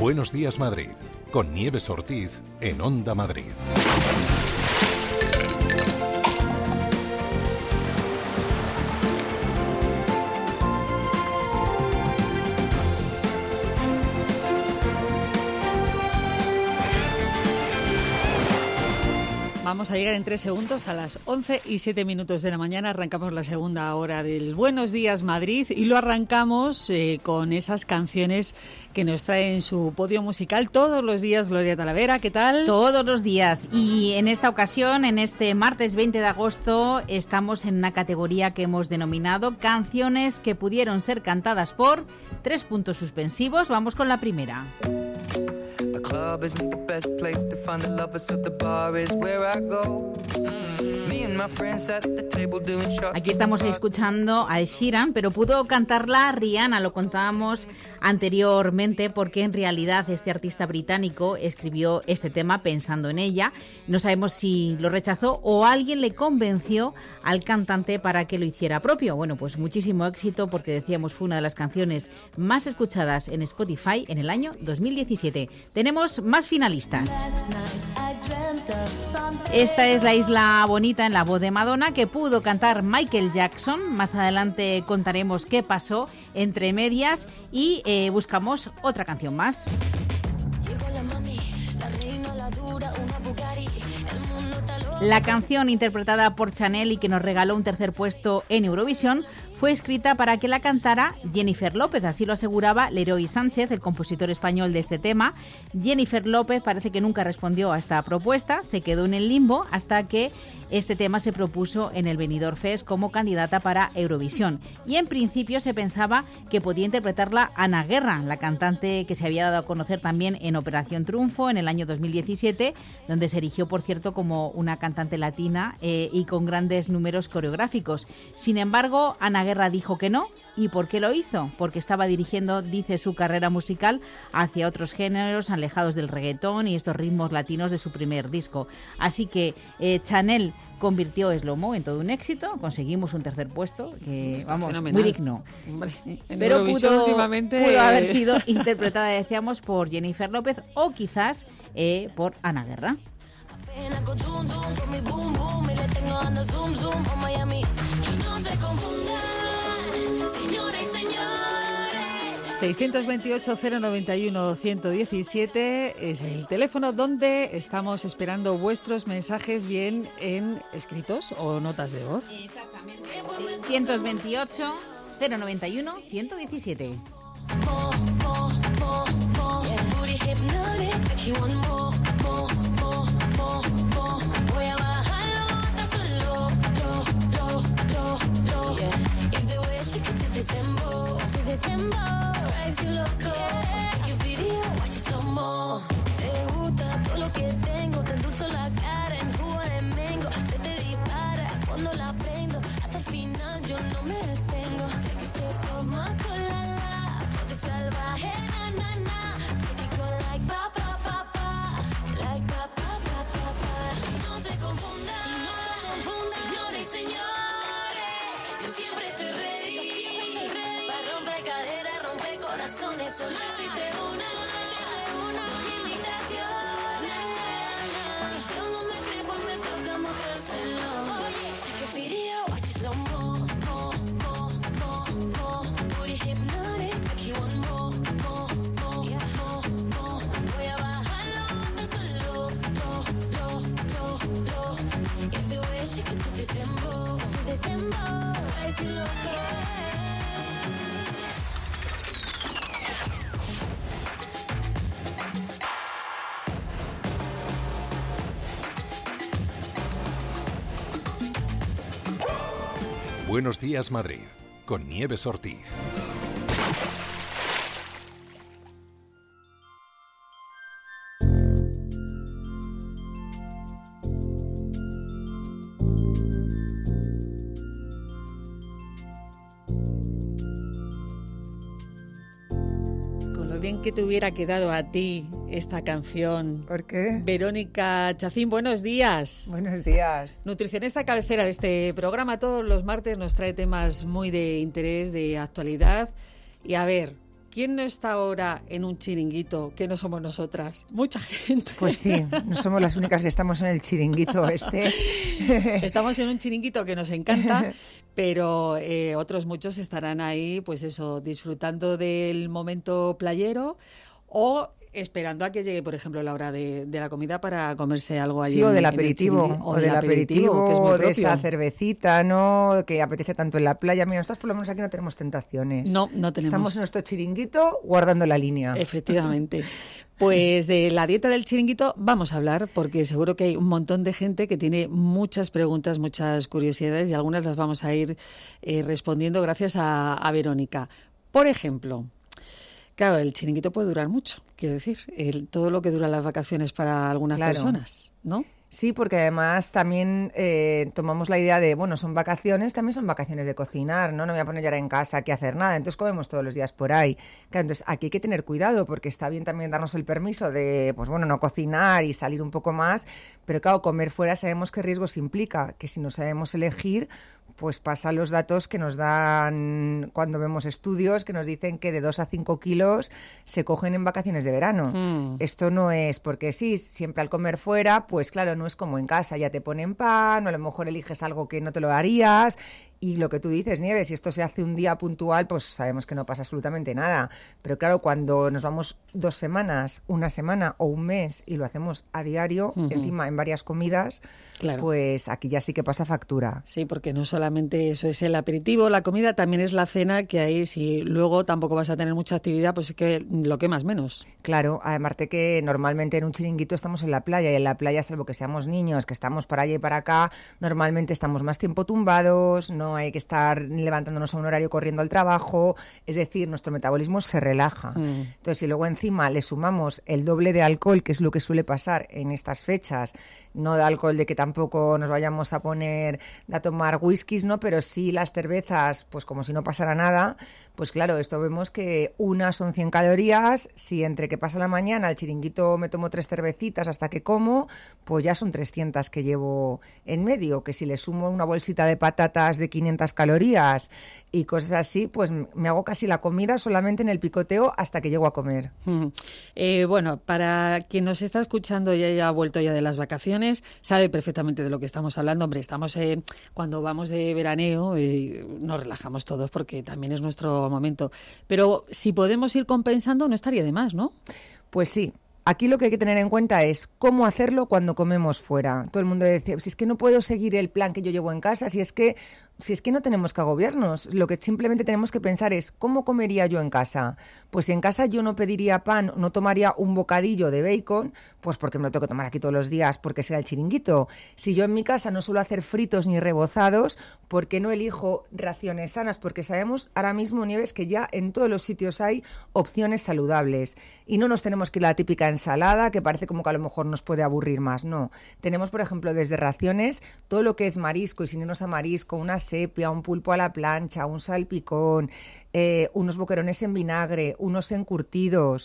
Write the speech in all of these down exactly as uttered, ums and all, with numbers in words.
Buenos días, Madrid, con Nieves Ortiz en Onda Madrid. Vamos a llegar en tres segundos a las once y siete minutos de la mañana. Arrancamos la segunda hora del Buenos Días Madrid y lo arrancamos eh, con esas canciones que nos trae en su podio musical todos los días Gloria Talavera. ¿Qué tal? Todos los días. Y en esta ocasión, en este martes veinte de agosto, estamos en una categoría que hemos denominado canciones que pudieron ser cantadas por tres puntos suspensivos. Vamos con la primera. Club isn't the best place to find the lovers, so the bar is where I go. Me and my friends at the table doing shots. Aquí estamos escuchando a Ed Sheeran, pero pudo cantarla Rihanna, lo contábamos anteriormente, porque en realidad este artista británico escribió este tema pensando en ella. No sabemos si lo rechazó o alguien le convenció al cantante para que lo hiciera propio. Bueno, pues muchísimo éxito, porque decíamos fue una de las canciones más escuchadas en Spotify en el año dos mil diecisiete. Tenemos más finalistas. Esta es La Isla Bonita en la voz de Madonna, que pudo cantar Michael Jackson. Más adelante contaremos qué pasó entre medias y eh, buscamos otra canción más. La canción interpretada por Chanel y que nos regaló un tercer puesto en Eurovisión fue escrita para que la cantara Jennifer López, así lo aseguraba Leroy Sánchez, el compositor español de este tema. Jennifer López parece que nunca respondió a esta propuesta, se quedó en el limbo hasta que este tema se propuso en el Benidorm Fest como candidata para Eurovisión. Y en principio se pensaba que podía interpretarla Ana Guerra, la cantante que se había dado a conocer también en Operación Triunfo en el año dos mil diecisiete, donde se erigió, por cierto, como una cantante latina eh, y con grandes números coreográficos. Sin embargo, Ana Guerra dijo que no. ¿Y por qué lo hizo? Porque estaba dirigiendo, dice, su carrera musical hacia otros géneros alejados del reggaetón y estos ritmos latinos de su primer disco. Así que eh, Chanel convirtió Slow Mo en todo un éxito. Conseguimos un tercer puesto, que Está vamos, fenomenal. muy digno. Hombre, en Pero Eurovisión pudo, últimamente pudo haber sido interpretada, decíamos, por Jennifer López o quizás eh, por Ana Guerra. seiscientos veintiocho, cero noventa y uno, ciento diecisiete es el teléfono donde estamos esperando vuestros mensajes, bien en escritos o notas de voz. Exactamente. seiscientos veintiocho, cero noventa y uno, ciento diecisiete. Te gusta todo lo que tengo, te endulzo la cara en jugo de mango. Se te dispara cuando la prendo, hasta el final yo no me detengo. Take a sip of my colada, ponte salvaje, na na na. Take it go like pa pa pa pa, like pa pa pa pa pa. No se confundan, no se confundan, señores y señores. Yo siempre estoy ready, yo siempre estoy ready. Para romper caderas, romper corazones, solo existe una. Buenos días, Madrid, con Nieves Ortiz. Bien que te hubiera quedado a ti esta canción. ¿Por qué? Verónica Chacín, buenos días. Buenos días. Nutricionista cabecera de este programa, todos los martes nos trae temas muy de interés, de actualidad. Y a ver, ¿quién no está ahora en un chiringuito que no somos nosotras? Mucha gente. Pues sí, no somos las únicas que estamos en el chiringuito este. Estamos en un chiringuito que nos encanta, pero eh, otros muchos estarán ahí, pues eso, disfrutando del momento playero o esperando a que llegue, por ejemplo, la hora de, de la comida para comerse algo allí. Sí, o del en, aperitivo, en o del aperitivo, que es muy o de propio. esa cervecita, ¿no? Que apetece tanto en la playa. Mira, nosotros por lo menos aquí no tenemos tentaciones. No, no tenemos. Estamos en nuestro chiringuito guardando la línea. Efectivamente. Pues de la dieta del chiringuito vamos a hablar, porque seguro que hay un montón de gente que tiene muchas preguntas, muchas curiosidades, y algunas las vamos a ir eh, respondiendo gracias a, a Verónica. Por ejemplo, claro, el chiringuito puede durar mucho, quiero decir, el, todo lo que duran las vacaciones para algunas Claro. personas, ¿no? Sí, porque además también eh, tomamos la idea de, bueno, son vacaciones, también son vacaciones de cocinar, ¿no? No me voy a poner ya en casa aquí a hacer nada, entonces comemos todos los días por ahí. Claro, entonces aquí hay que tener cuidado porque está bien también darnos el permiso de, pues bueno, no cocinar y salir un poco más, pero claro, comer fuera sabemos qué riesgos implica, que si no sabemos elegir, pues pasa los datos que nos dan cuando vemos estudios que nos dicen que de dos a cinco kilos se cogen en vacaciones de verano. Mm. Esto no es porque sí, siempre al comer fuera, pues claro, no es como en casa, ya te ponen pan, o a lo mejor eliges algo que no te lo harías. Y lo que tú dices, Nieves, si esto se hace un día puntual, pues sabemos que no pasa absolutamente nada. Pero claro, cuando nos vamos dos semanas, una semana o un mes y lo hacemos a diario, Uh-huh. encima en varias comidas, Claro. pues aquí ya sí que pasa factura. Sí, porque no solamente eso es el aperitivo, la comida, también es la cena, que ahí si luego tampoco vas a tener mucha actividad, pues es que lo quemas menos. Claro, además de que normalmente en un chiringuito estamos en la playa y en la playa, salvo que seamos niños, que estamos para allá y para acá, normalmente estamos más tiempo tumbados, no hay que estar levantándonos a un horario corriendo al trabajo, es decir, nuestro metabolismo se relaja. Mm. Entonces, si luego encima le sumamos el doble de alcohol, que es lo que suele pasar en estas fechas, no de alcohol de que tampoco nos vayamos a poner a tomar whiskies, ¿no? Pero sí las cervezas, pues como si no pasara nada, pues claro, esto vemos que unas son cien calorías, si entre que pasa la mañana al chiringuito me tomo tres cervecitas hasta que como, pues ya son trescientas que llevo en medio, que si le sumo una bolsita de patatas de quinientas calorías y cosas así, pues me hago casi la comida solamente en el picoteo hasta que llego a comer. Mm. Eh, bueno, para quien nos está escuchando y haya vuelto ya de las vacaciones, sabe perfectamente de lo que estamos hablando. Hombre, estamos eh, cuando vamos de veraneo, eh, nos relajamos todos porque también es nuestro momento. Pero si podemos ir compensando, no estaría de más, ¿no? Pues sí. Aquí lo que hay que tener en cuenta es cómo hacerlo cuando comemos fuera. Todo el mundo dice, si es que no puedo seguir el plan que yo llevo en casa, si es que si es que no tenemos que agobiarnos. Lo que simplemente tenemos que pensar es, ¿cómo comería yo en casa? Pues si en casa yo no pediría pan, no tomaría un bocadillo de bacon, pues porque me lo tengo que tomar aquí todos los días, porque sea el chiringuito. Si yo en mi casa no suelo hacer fritos ni rebozados, ¿por qué no elijo raciones sanas? Porque sabemos ahora mismo, Nieves, que ya en todos los sitios hay opciones saludables. Y no nos tenemos que ir a la típica ensalada, que parece como que a lo mejor nos puede aburrir más. No. Tenemos, por ejemplo, desde raciones, todo lo que es marisco y sin irnos a marisco, una sepia, un pulpo a la plancha, un salpicón, eh, unos boquerones en vinagre, unos encurtidos,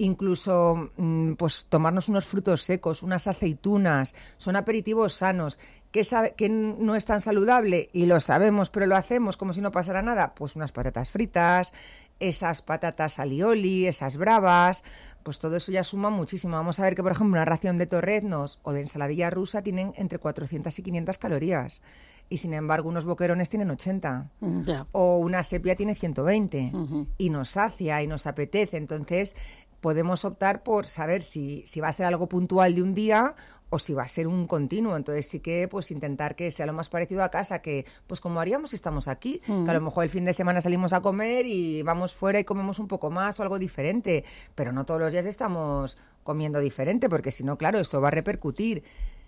incluso mmm, pues tomarnos unos frutos secos, unas aceitunas, son aperitivos sanos. ¿Qué, sabe, ¿Qué no es tan saludable? Y lo sabemos, pero lo hacemos como si no pasara nada. Pues unas patatas fritas, esas patatas alioli, esas bravas, pues todo eso ya suma muchísimo. Vamos a ver que, por ejemplo, una ración de torreznos o de ensaladilla rusa tienen entre cuatrocientas y quinientas calorías. Y sin embargo, unos boquerones tienen ochenta. Ya. O una sepia tiene ciento veinte. Uh-huh. Y nos sacia y nos apetece. Entonces, podemos optar por saber si, si va a ser algo puntual de un día o si va a ser un continuo. Entonces sí que pues intentar que sea lo más parecido a casa, que pues como haríamos si estamos aquí, uh-huh. que a lo mejor el fin de semana salimos a comer y vamos fuera y comemos un poco más o algo diferente, pero no todos los días estamos comiendo diferente, porque si no, claro, eso va a repercutir.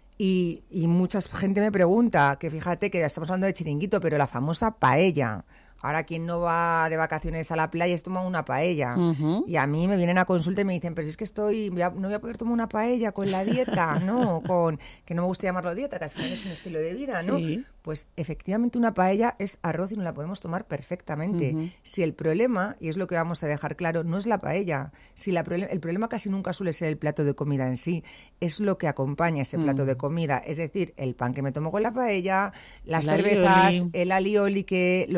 Y, y mucha gente me pregunta, que fíjate que ya estamos hablando de chiringuito, pero la famosa paella. Ahora, quien no va de vacaciones a la playa es toma una paella. Uh-huh. Y a mí me vienen a consulta y me dicen, pero si es que estoy, no voy a poder tomar una paella con la dieta, ¿no? Con, que no me gusta llamarlo dieta, que al final es un estilo de vida, ¿no? Sí. Pues efectivamente una paella es arroz y nos la podemos tomar perfectamente. Uh-huh. Si el problema, y es lo que vamos a dejar claro, no es la paella. Si la, el problema casi nunca suele ser el plato de comida en sí, es lo que acompaña ese plato uh-huh. de comida. Es decir, el pan que me tomo con la paella, las el cervezas, alioli. el alioli que los entremeses,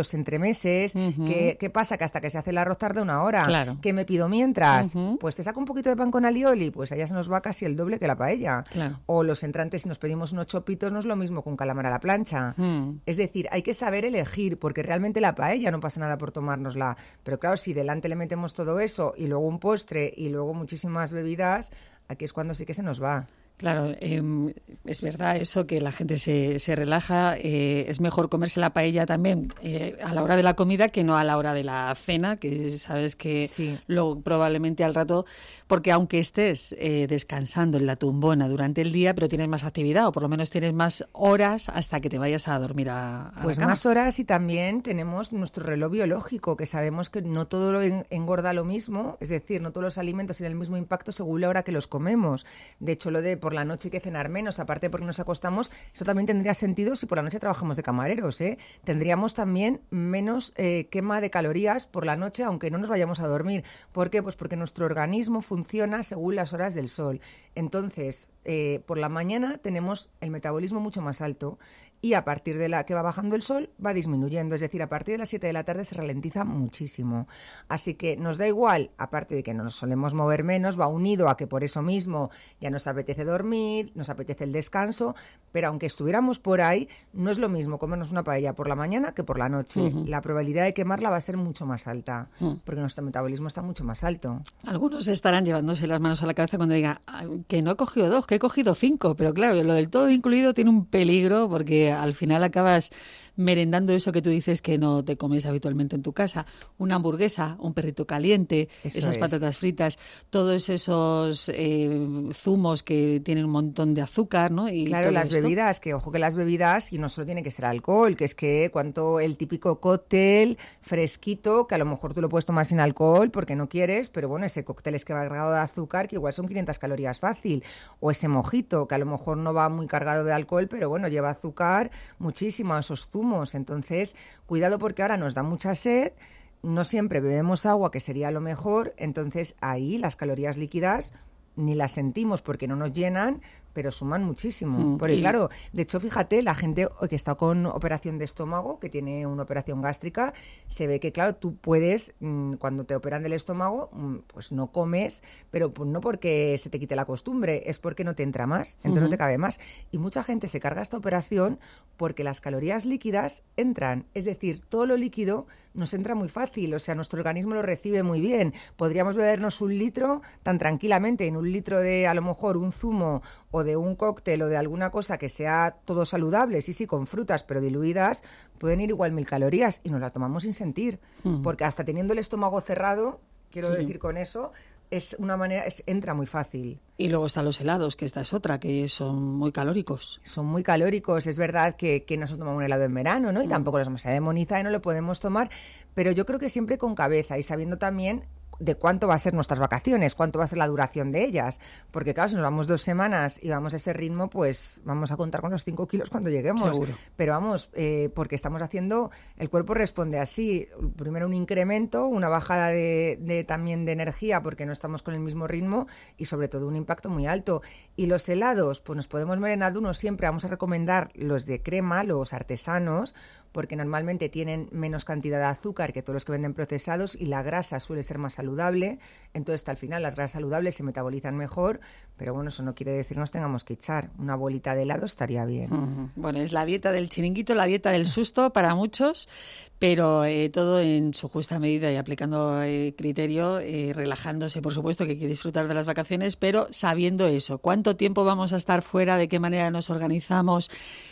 meses. Uh-huh. ¿Qué, ¿Qué pasa? Que hasta que se hace el arroz tarda una hora. Claro. ¿Qué me pido mientras? Uh-huh. Pues te saco un poquito de pan con alioli, pues allá se nos va casi el doble que la paella. Claro. O los entrantes, si nos pedimos unos chopitos, no es lo mismo que un calamar a la plancha. Uh-huh. Es decir, hay que saber elegir, porque realmente la paella no pasa nada por tomárnosla. Pero claro, si delante le metemos todo eso y luego un postre y luego muchísimas bebidas, aquí es cuando sí que se nos va. Claro, eh, es verdad eso, que la gente se, se relaja. Eh, es mejor comerse la paella también eh, a la hora de la comida que no a la hora de la cena, que sabes que Sí. luego probablemente al rato, porque aunque estés eh, descansando en la tumbona durante el día, pero tienes más actividad o por lo menos tienes más horas hasta que te vayas a dormir a, a Pues la cama. más horas, y también tenemos nuestro reloj biológico, que sabemos que no todo lo en- engorda lo mismo, es decir, no todos los alimentos tienen el mismo impacto según la hora que los comemos. De hecho, lo de por la noche hay que cenar menos, aparte porque nos acostamos, eso también tendría sentido si por la noche trabajamos de camareros, ¿eh? Tendríamos también menos eh, quema de calorías por la noche, aunque no nos vayamos a dormir. ¿Por qué? Pues porque nuestro organismo funciona según las horas del sol. Entonces, eh, por la mañana tenemos el metabolismo mucho más alto, y a partir de la que va bajando el sol va disminuyendo, es decir, a partir de las siete de la tarde se ralentiza muchísimo. Así que nos da igual, aparte de que nos solemos mover menos, va unido a que por eso mismo ya nos apetece dormir, nos apetece el descanso, pero aunque estuviéramos por ahí, no es lo mismo comernos una paella por la mañana que por la noche. Uh-huh. La probabilidad de quemarla va a ser mucho más alta, Uh-huh. porque nuestro metabolismo está mucho más alto. Algunos estarán llevándose las manos a la cabeza cuando digan "Ah, que no he cogido dos, que he cogido cinco", pero claro, lo del todo incluido tiene un peligro porque al final acabas merendando eso que tú dices que no te comes habitualmente en tu casa, una hamburguesa, un perrito caliente, Eso esas es. patatas fritas, todos esos eh, zumos que tienen un montón de azúcar, ¿no? Y Claro, todo las esto. bebidas, que ojo que las bebidas, y no solo tiene que ser alcohol, que es que cuanto el típico cóctel fresquito, que a lo mejor tú lo puedes tomar sin alcohol porque no quieres, pero bueno, ese cóctel es que va cargado de azúcar, que igual son quinientas calorías fácil, o ese mojito, que a lo mejor no va muy cargado de alcohol, pero bueno, lleva azúcar muchísimo, esos zumos. Entonces, cuidado, porque ahora nos da mucha sed, no siempre bebemos agua, que sería lo mejor, entonces ahí las calorías líquidas ni las sentimos porque no nos llenan, pero suman muchísimo. Mm, Porque y- claro, de hecho, fíjate, la gente que está con operación de estómago, que tiene una operación gástrica, se ve que, claro, tú puedes, mm, cuando te operan del estómago, mm, pues no comes, pero pues no porque se te quite la costumbre, es porque no te entra más, entonces no te cabe más. Y mucha gente se carga esta operación porque las calorías líquidas entran, es decir, todo lo líquido nos entra muy fácil, o sea, nuestro organismo lo recibe muy bien. Podríamos bebernos un litro tan tranquilamente, en un litro de, a lo mejor, un zumo o de un cóctel o de alguna cosa que sea todo saludable, sí, sí, con frutas, pero diluidas, pueden ir igual mil calorías y nos las tomamos sin sentir. Mm. Porque hasta teniendo el estómago cerrado, quiero Sí. decir con eso, es una manera, es, entra muy fácil. Y luego están los helados, que esta es otra, que son muy calóricos. Son muy calóricos, es verdad que, que no se toma un helado en verano, ¿no? Y tampoco los vamos a demonizar y no lo podemos tomar, pero yo creo que siempre con cabeza y sabiendo también de cuánto va a ser nuestras vacaciones, cuánto va a ser la duración de ellas, porque claro, si nos vamos dos semanas y vamos a ese ritmo, pues vamos a contar con los cinco kilos cuando lleguemos. Seguro. Pero vamos, eh, porque estamos haciendo, el cuerpo responde así, primero un incremento, una bajada de, de también de energía, porque no estamos con el mismo ritmo, y sobre todo un impacto muy alto. Y los helados, pues nos podemos merendar de uno siempre, vamos a recomendar los de crema, los artesanos, porque normalmente tienen menos cantidad de azúcar que todos los que venden procesados, y la grasa suele ser más saludable, entonces al final las grasas saludables se metabolizan mejor, pero bueno, eso no quiere decir que nos tengamos que echar. Una bolita de helado estaría bien. Ujú. Bueno, es la dieta del chiringuito, la dieta del susto para muchos, pero eh, todo en su justa medida y aplicando eh, criterio, eh, relajándose, por supuesto, que hay que disfrutar de las vacaciones, pero sabiendo eso, cuánto tiempo vamos a estar fuera, de qué manera nos organizamos,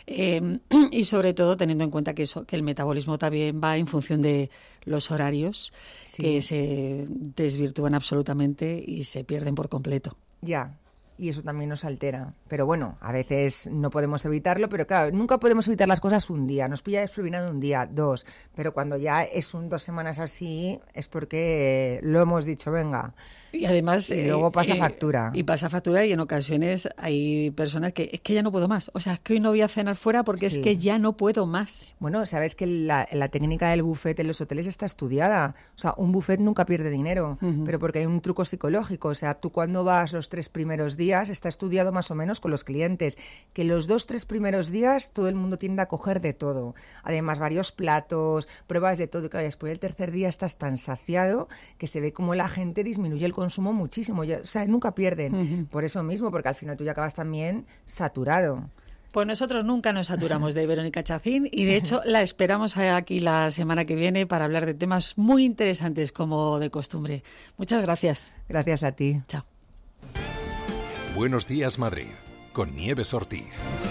eh, y sobre todo teniendo en cuenta que eso, que el metabolismo también va en función de los horarios, Sí. que se desvirtúan absolutamente y se pierden por completo. Ya, y eso también nos altera. Pero bueno, a veces no podemos evitarlo, pero claro, nunca podemos evitar las cosas un día. Nos pilla desprevenido un día, dos. Pero cuando ya es un dos semanas así, es porque lo hemos dicho, venga. Y además... Y luego pasa eh, factura. Y pasa factura y en ocasiones hay personas que es que ya no puedo más. O sea, es que hoy no voy a cenar fuera porque Sí. es que ya no puedo más. Bueno, sabes que la, la técnica del buffet en los hoteles está estudiada. O sea, un buffet nunca pierde dinero, Ujú. pero porque hay un truco psicológico. O sea, tú cuando vas los tres primeros días, está estudiado más o menos con los clientes, que los dos, tres primeros días todo el mundo tiende a coger de todo. Además, varios platos, pruebas de todo. Y claro, después del tercer día estás tan saciado que se ve como la gente disminuye el consumo muchísimo. Ya, o sea, nunca pierden. Ujú. Por eso mismo, porque al final tú ya acabas también saturado. Pues nosotros nunca nos saturamos de Verónica Chacín y de hecho la esperamos aquí la semana que viene para hablar de temas muy interesantes como de costumbre. Muchas gracias. Gracias a ti. Chao. Buenos días, Madrid, con Nieves Ortiz.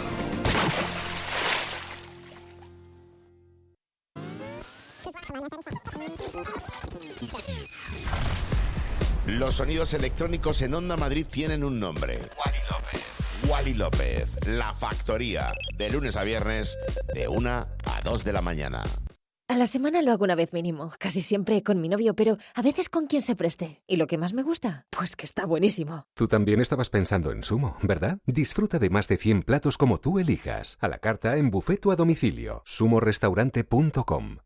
Los sonidos electrónicos en Onda Madrid tienen un nombre. Wally López. Wally López, La Factoría, de lunes a viernes, de una a dos de la mañana. A la semana lo hago una vez mínimo, casi siempre con mi novio, pero a veces con quien se preste. ¿Y lo que más me gusta? Pues que está buenísimo. Tú también estabas pensando en Sumo, ¿verdad? Disfruta de más de cien platos como tú elijas, a la carta, en buffet o a domicilio. sumo restaurante punto com.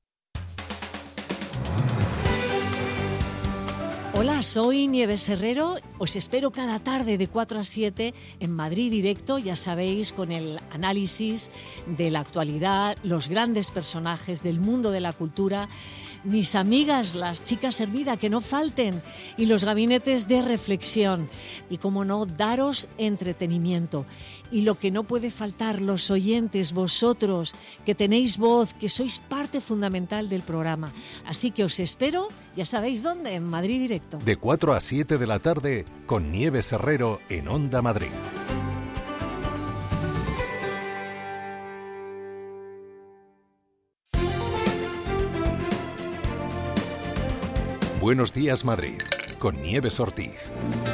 Hola, soy Nieves Herrero. Os espero cada tarde de cuatro a siete en Madrid Directo, ya sabéis, con el análisis de la actualidad, los grandes personajes del mundo de la cultura, mis amigas, las chicas Hermida, que no falten, y los gabinetes de reflexión. Y, como no, daros entretenimiento. Y lo que no puede faltar, los oyentes, vosotros, que tenéis voz, que sois parte fundamental del programa. Así que os espero, ya sabéis dónde, en Madrid Directo. De cuatro a siete de la tarde, con Nieves Herrero en Onda Madrid. Buenos días, Madrid, con Nieves Ortiz.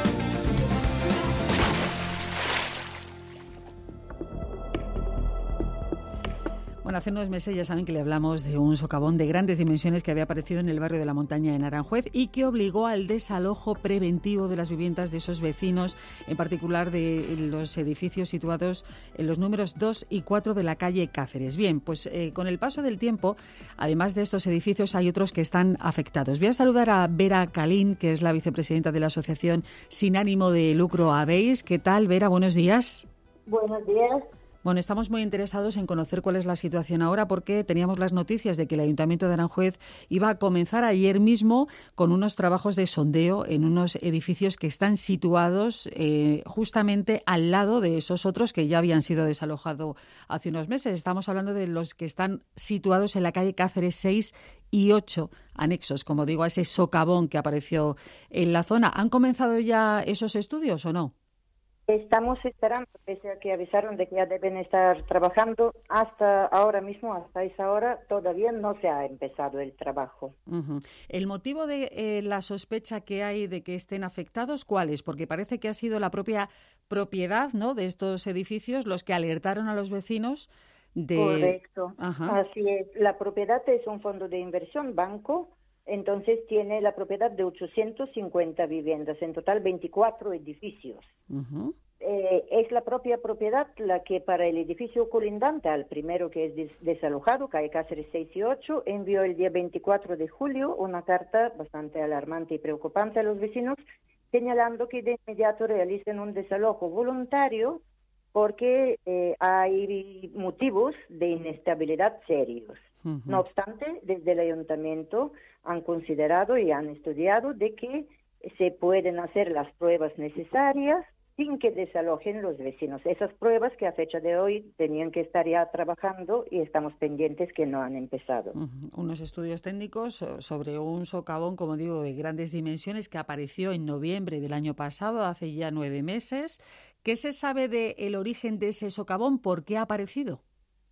Bueno, hace unos meses ya saben que le hablamos de un socavón de grandes dimensiones que había aparecido en el barrio de la Montaña en Aranjuez y que obligó al desalojo preventivo de las viviendas de esos vecinos, en particular de los edificios situados en los números dos y cuatro de la calle Cáceres. Bien, pues eh, con el paso del tiempo, además de estos edificios, hay otros que están afectados. Voy a saludar a Vera Calín, que es la vicepresidenta de la asociación sin ánimo de lucro ABEIS. ¿Qué tal, Vera? Buenos días. Buenos días. Bueno, estamos muy interesados en conocer cuál es la situación ahora porque teníamos las noticias de que el Ayuntamiento de Aranjuez iba a comenzar ayer mismo con unos trabajos de sondeo en unos edificios que están situados eh, justamente al lado de esos otros que ya habían sido desalojados hace unos meses. Estamos hablando de los que están situados en la calle Cáceres seis y ocho, anexos, como digo, a ese socavón que apareció en la zona. ¿Han comenzado ya esos estudios o no? Estamos esperando, pese a que avisaron de que ya deben estar trabajando, hasta ahora mismo, hasta esa hora, todavía no se ha empezado el trabajo. Uh-huh. ¿El motivo de eh, la sospecha que hay de que estén afectados, cuál es? Porque parece que ha sido la propia propiedad, ¿no?, de estos edificios los que alertaron a los vecinos de... Correcto. Ajá. Así es. La propiedad es un fondo de inversión, banco, entonces tiene la propiedad de ochocientas cincuenta viviendas, en total veinticuatro edificios. Uh-huh. Eh, es la propia propiedad la que para el edificio colindante al primero que es des- desalojado, calle Cáceres seis y ocho, envió el día veinticuatro de julio una carta bastante alarmante y preocupante a los vecinos, señalando que de inmediato realicen un desalojo voluntario porque eh, hay motivos de inestabilidad serios. Uh-huh. No obstante, desde el ayuntamiento han considerado y han estudiado de que se pueden hacer las pruebas necesarias sin que desalojen los vecinos. Esas pruebas que a fecha de hoy tenían que estar ya trabajando y estamos pendientes que no han empezado. Uh-huh. Unos estudios técnicos sobre un socavón, como digo, de grandes dimensiones que apareció en noviembre del año pasado, hace ya nueve meses. ¿Qué se sabe del origen de ese socavón? ¿Por qué ha aparecido?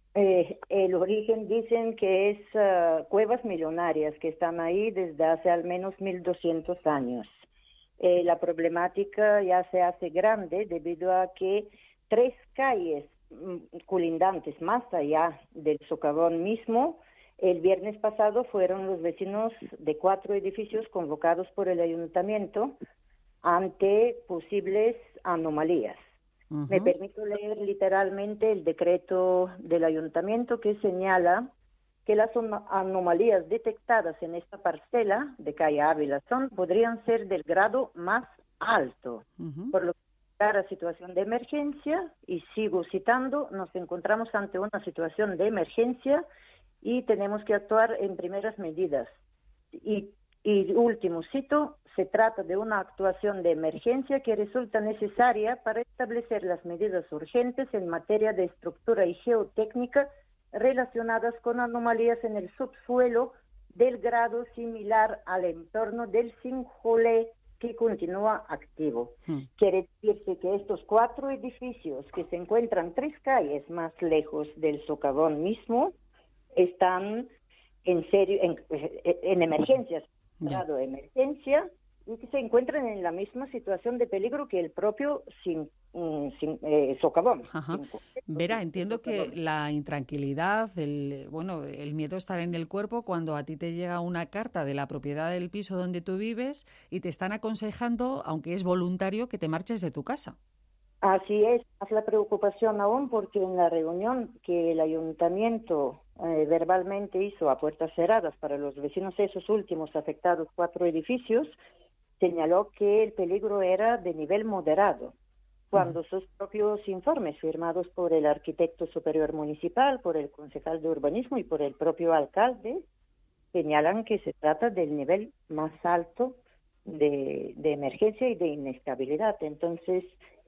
Eh, el origen dicen que es uh, cuevas millonarias que están ahí desde hace al menos mil doscientos años. Eh, la problemática ya se hace grande debido a que tres calles mm, colindantes más allá del socavón mismo, el viernes pasado fueron los vecinos de cuatro edificios convocados por el ayuntamiento ante posibles anomalías. Uh-huh. Me permito leer literalmente el decreto del ayuntamiento que señala que las anomalías detectadas en esta parcela de calle Ávila son, podrían ser del grado más alto, uh-huh. por lo que para situación de emergencia, y sigo citando, nos encontramos ante una situación de emergencia y tenemos que actuar en primeras medidas. Y, y último cito, se trata de una actuación de emergencia que resulta necesaria para establecer las medidas urgentes en materia de estructura y geotécnica relacionadas con anomalías en el subsuelo del grado similar al entorno del sinjole que continúa activo. Hmm. Quiere decirse que estos cuatro edificios que se encuentran tres calles más lejos del socavón mismo están en serio en, en emergencias, grado de emergencia, y que se encuentran en la misma situación de peligro que el propio sin, sin, eh, socavón. Ajá. Vera, entiendo que la intranquilidad, el, bueno, el miedo estará en el cuerpo cuando a ti te llega una carta de la propiedad del piso donde tú vives y te están aconsejando, aunque es voluntario, que te marches de tu casa. Así es, más la preocupación aún porque en la reunión que el ayuntamiento eh, verbalmente hizo a puertas cerradas para los vecinos de esos últimos afectados cuatro edificios, señaló que el peligro era de nivel moderado, cuando sus propios informes firmados por el arquitecto superior municipal, por el concejal de urbanismo y por el propio alcalde señalan que se trata del nivel más alto de, de emergencia y de inestabilidad. Entonces,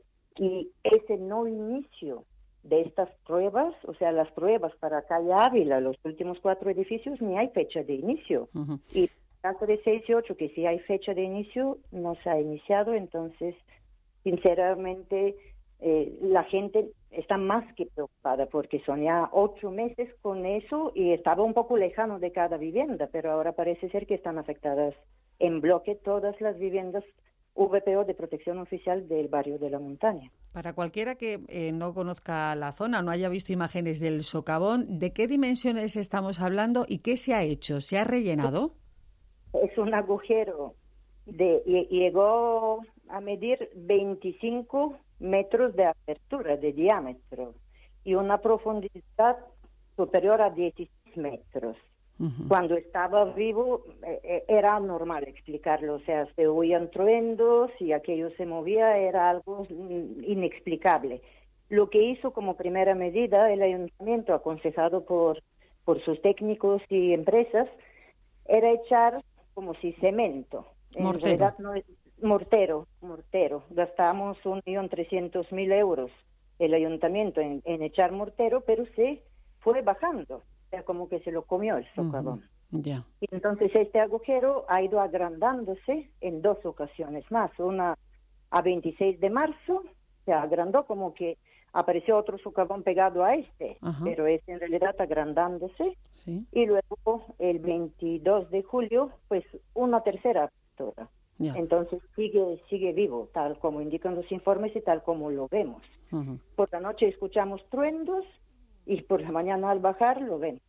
y ese no inicio de estas pruebas, o sea, las pruebas para calle Ávila, los últimos cuatro edificios, ni hay fecha de inicio. Uh-huh. Y en el caso de seis y ocho, que sí hay fecha de inicio, no se ha iniciado. Entonces, sinceramente, eh, la gente está más que preocupada porque son ya ocho meses con eso y estaba un poco lejano de cada vivienda, pero ahora parece ser que están afectadas en bloque todas las viviendas V P O de protección oficial del barrio de la Montaña. Para cualquiera que eh, no conozca la zona, no haya visto imágenes del socavón, ¿de qué dimensiones estamos hablando y qué se ha hecho? ¿Se ha rellenado? Es un agujero, de llegó a medir veinticinco metros de apertura, de diámetro, y una profundidad superior a dieciséis metros. Uh-huh. Cuando estaba vivo eh, era normal explicarlo, o sea, se oían truendos y aquello se movía, era algo inexplicable. Lo que hizo como primera medida el ayuntamiento, aconsejado por, por sus técnicos y empresas, era echar como si cemento. En mortero. realidad no es mortero, mortero. Gastamos un millón trescientos mil euros el ayuntamiento en, en echar mortero, pero se fue bajando. O sea, como que se lo comió el socavón. Uh-huh. Yeah. Y entonces este agujero ha ido agrandándose en dos ocasiones más. Una a veintiséis de marzo se agrandó, como que apareció otro socavón pegado a este, uh-huh. pero es en realidad agrandándose. Sí. Y luego el veintidós de julio, pues una tercera apertura. Yeah. Entonces sigue sigue vivo, tal como indican los informes y tal como lo vemos. Uh-huh. Por la noche escuchamos truendos y por la mañana al bajar lo ven.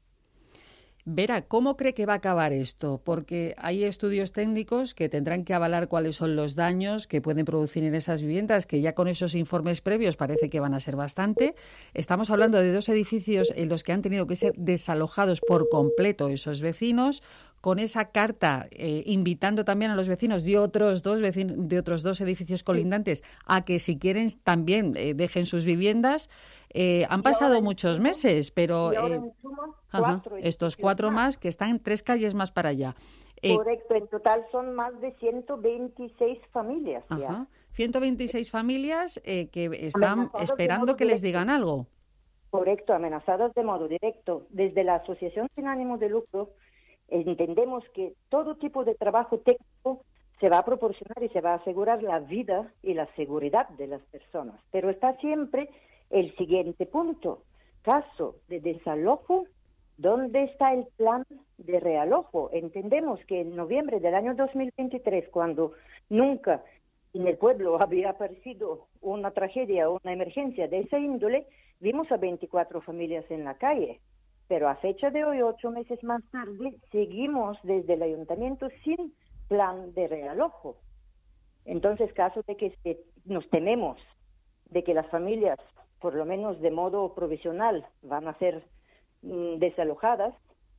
Vera, ¿cómo cree que va a acabar esto? Porque hay estudios técnicos que tendrán que avalar cuáles son los daños que pueden producir en esas viviendas, que ya con esos informes previos parece que van a ser bastante. Estamos hablando de dos edificios en los que han tenido que ser desalojados por completo esos vecinos, con esa carta eh, invitando también a los vecinos de otros dos vecinos, de otros dos edificios colindantes a que si quieren también eh, dejen sus viviendas. Eh, han pasado muchos meses, pero eh, ajá, estos cuatro más que están tres calles más para allá. Eh, Correcto, en total son más de ciento veintiséis familias. Ajá, ya. ciento veintiséis familias eh, que están esperando que les digan algo. Correcto, amenazadas de modo directo. Desde la Asociación Sin Ánimo de Lucro entendemos que todo tipo de trabajo técnico se va a proporcionar y se va a asegurar la vida y la seguridad de las personas. Pero está siempre el siguiente punto. Caso de desalojo, ¿dónde está el plan de realojo? Entendemos que en noviembre del año dos mil veintitrés, cuando nunca en el pueblo había aparecido una tragedia o una emergencia de esa índole, vimos a veinticuatro familias en la calle. Pero a fecha de hoy, ocho meses más tarde, seguimos desde el ayuntamiento sin plan de realojo. Entonces, caso de que se, nos tememos de que las familias, por lo menos de modo provisional, van a ser mm, desalojadas,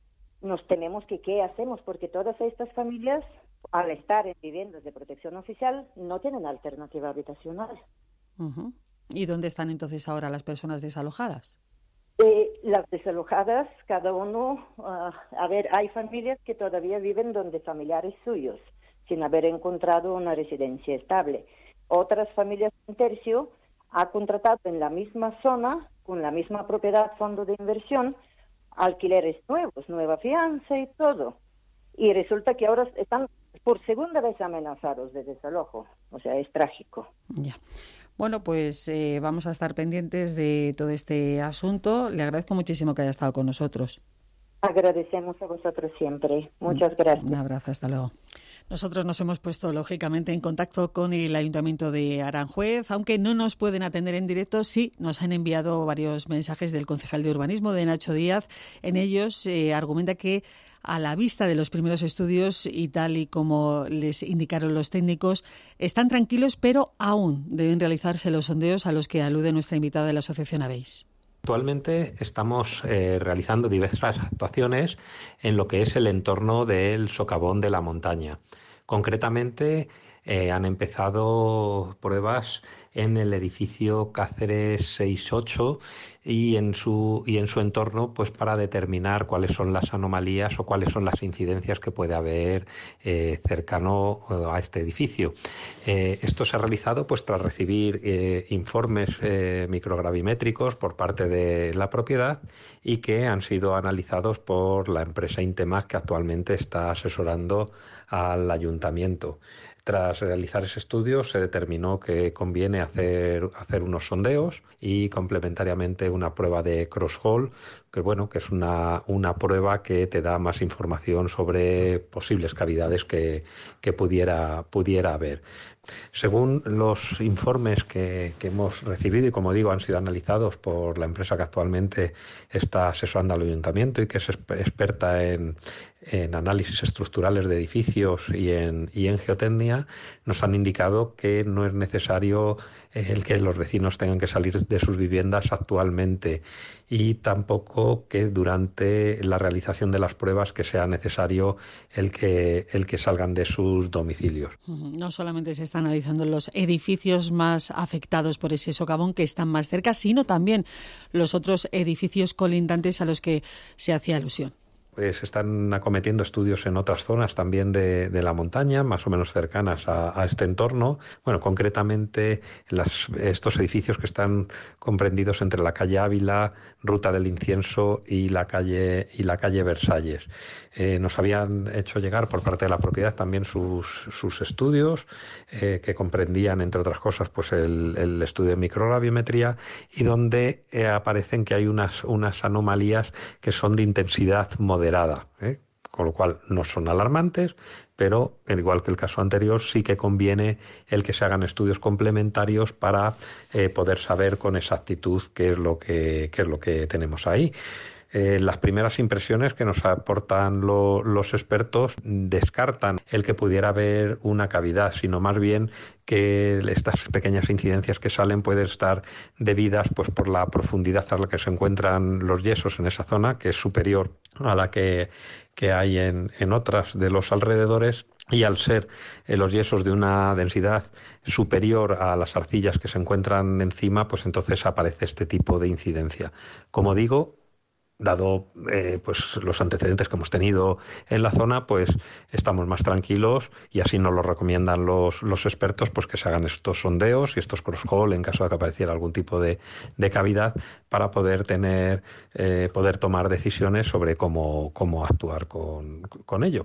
nos tememos que qué hacemos, porque todas estas familias, al estar en viviendas de protección oficial, no tienen alternativa habitacional. Uh-huh. ¿Y dónde están entonces ahora las personas desalojadas? Eh, las desalojadas, cada uno, uh, a ver, hay familias que todavía viven donde familiares suyos, sin haber encontrado una residencia estable. Otras familias, un tercio, ha contratado en la misma zona, con la misma propiedad, fondo de inversión, alquileres nuevos, nueva fianza y todo. Y resulta que ahora están por segunda vez amenazados de desalojo. O sea, es trágico. Ya. Bueno, pues eh, vamos a estar pendientes de todo este asunto. Le agradezco muchísimo que haya estado con nosotros. Agradecemos a vosotros siempre. Muchas gracias. Un abrazo, hasta luego. Nosotros nos hemos puesto, lógicamente, en contacto con el Ayuntamiento de Aranjuez, aunque no nos pueden atender en directo, sí nos han enviado varios mensajes del concejal de urbanismo, de Nacho Díaz. En ellos eh, argumenta que a la vista de los primeros estudios y tal y como les indicaron los técnicos, están tranquilos, pero aún deben realizarse los sondeos a los que alude nuestra invitada de la Asociación Habéis. Actualmente estamos eh, realizando diversas actuaciones en lo que es el entorno del socavón de la montaña. Concretamente, eh, han empezado pruebas en el edificio Cáceres seis ocho y en su y en su entorno, pues para determinar cuáles son las anomalías o cuáles son las incidencias que puede haber eh, cercano eh, a este edificio. Eh, esto se ha realizado pues tras recibir eh, informes eh, microgravimétricos por parte de la propiedad y que han sido analizados por la empresa Intemac, que actualmente está asesorando al ayuntamiento. Tras realizar ese estudio se determinó que conviene hacer, hacer unos sondeos y complementariamente una prueba de cross-hole, que bueno, que es una, una prueba que te da más información sobre posibles cavidades que, que pudiera, pudiera haber. Según los informes que, que hemos recibido y, como digo, han sido analizados por la empresa que actualmente está asesorando al ayuntamiento y que es experta en, en análisis estructurales de edificios y en, y en geotecnia, nos han indicado que no es necesario el que los vecinos tengan que salir de sus viviendas actualmente y tampoco que durante la realización de las pruebas que sea necesario el que, el que salgan de sus domicilios. No solamente se están analizando los edificios más afectados por ese socavón que están más cerca, sino también los otros edificios colindantes a los que se hacía alusión. Pues están acometiendo estudios en otras zonas también de, de la montaña, más o menos cercanas a, a este entorno. Bueno, concretamente las, estos edificios que están comprendidos entre la calle Ávila, Ruta del Incienso y la calle y la calle Versalles. Eh, nos habían hecho llegar por parte de la propiedad también sus, sus estudios, eh, que comprendían, entre otras cosas, pues el, el estudio de micrograviometría y donde eh, aparecen que hay unas, unas anomalías que son de intensidad moderada, ¿eh? Con lo cual no son alarmantes, pero al igual que el caso anterior sí que conviene el que se hagan estudios complementarios para eh, poder saber con exactitud qué es lo que, qué es lo que tenemos ahí. Eh, las primeras impresiones que nos aportan lo, los expertos descartan el que pudiera haber una cavidad, sino más bien que estas pequeñas incidencias que salen pueden estar debidas pues por la profundidad a la que se encuentran los yesos en esa zona, que es superior a la que, que hay en, en otras de los alrededores. Y al ser eh, los yesos de una densidad superior a las arcillas que se encuentran encima, pues entonces aparece este tipo de incidencia. Como digo, dado eh, pues los antecedentes que hemos tenido en la zona, pues estamos más tranquilos y así nos lo recomiendan los, los expertos, pues que se hagan estos sondeos y estos cross-hole en caso de que apareciera algún tipo de, de cavidad para poder tener eh, poder tomar decisiones sobre cómo, cómo actuar con, con ello.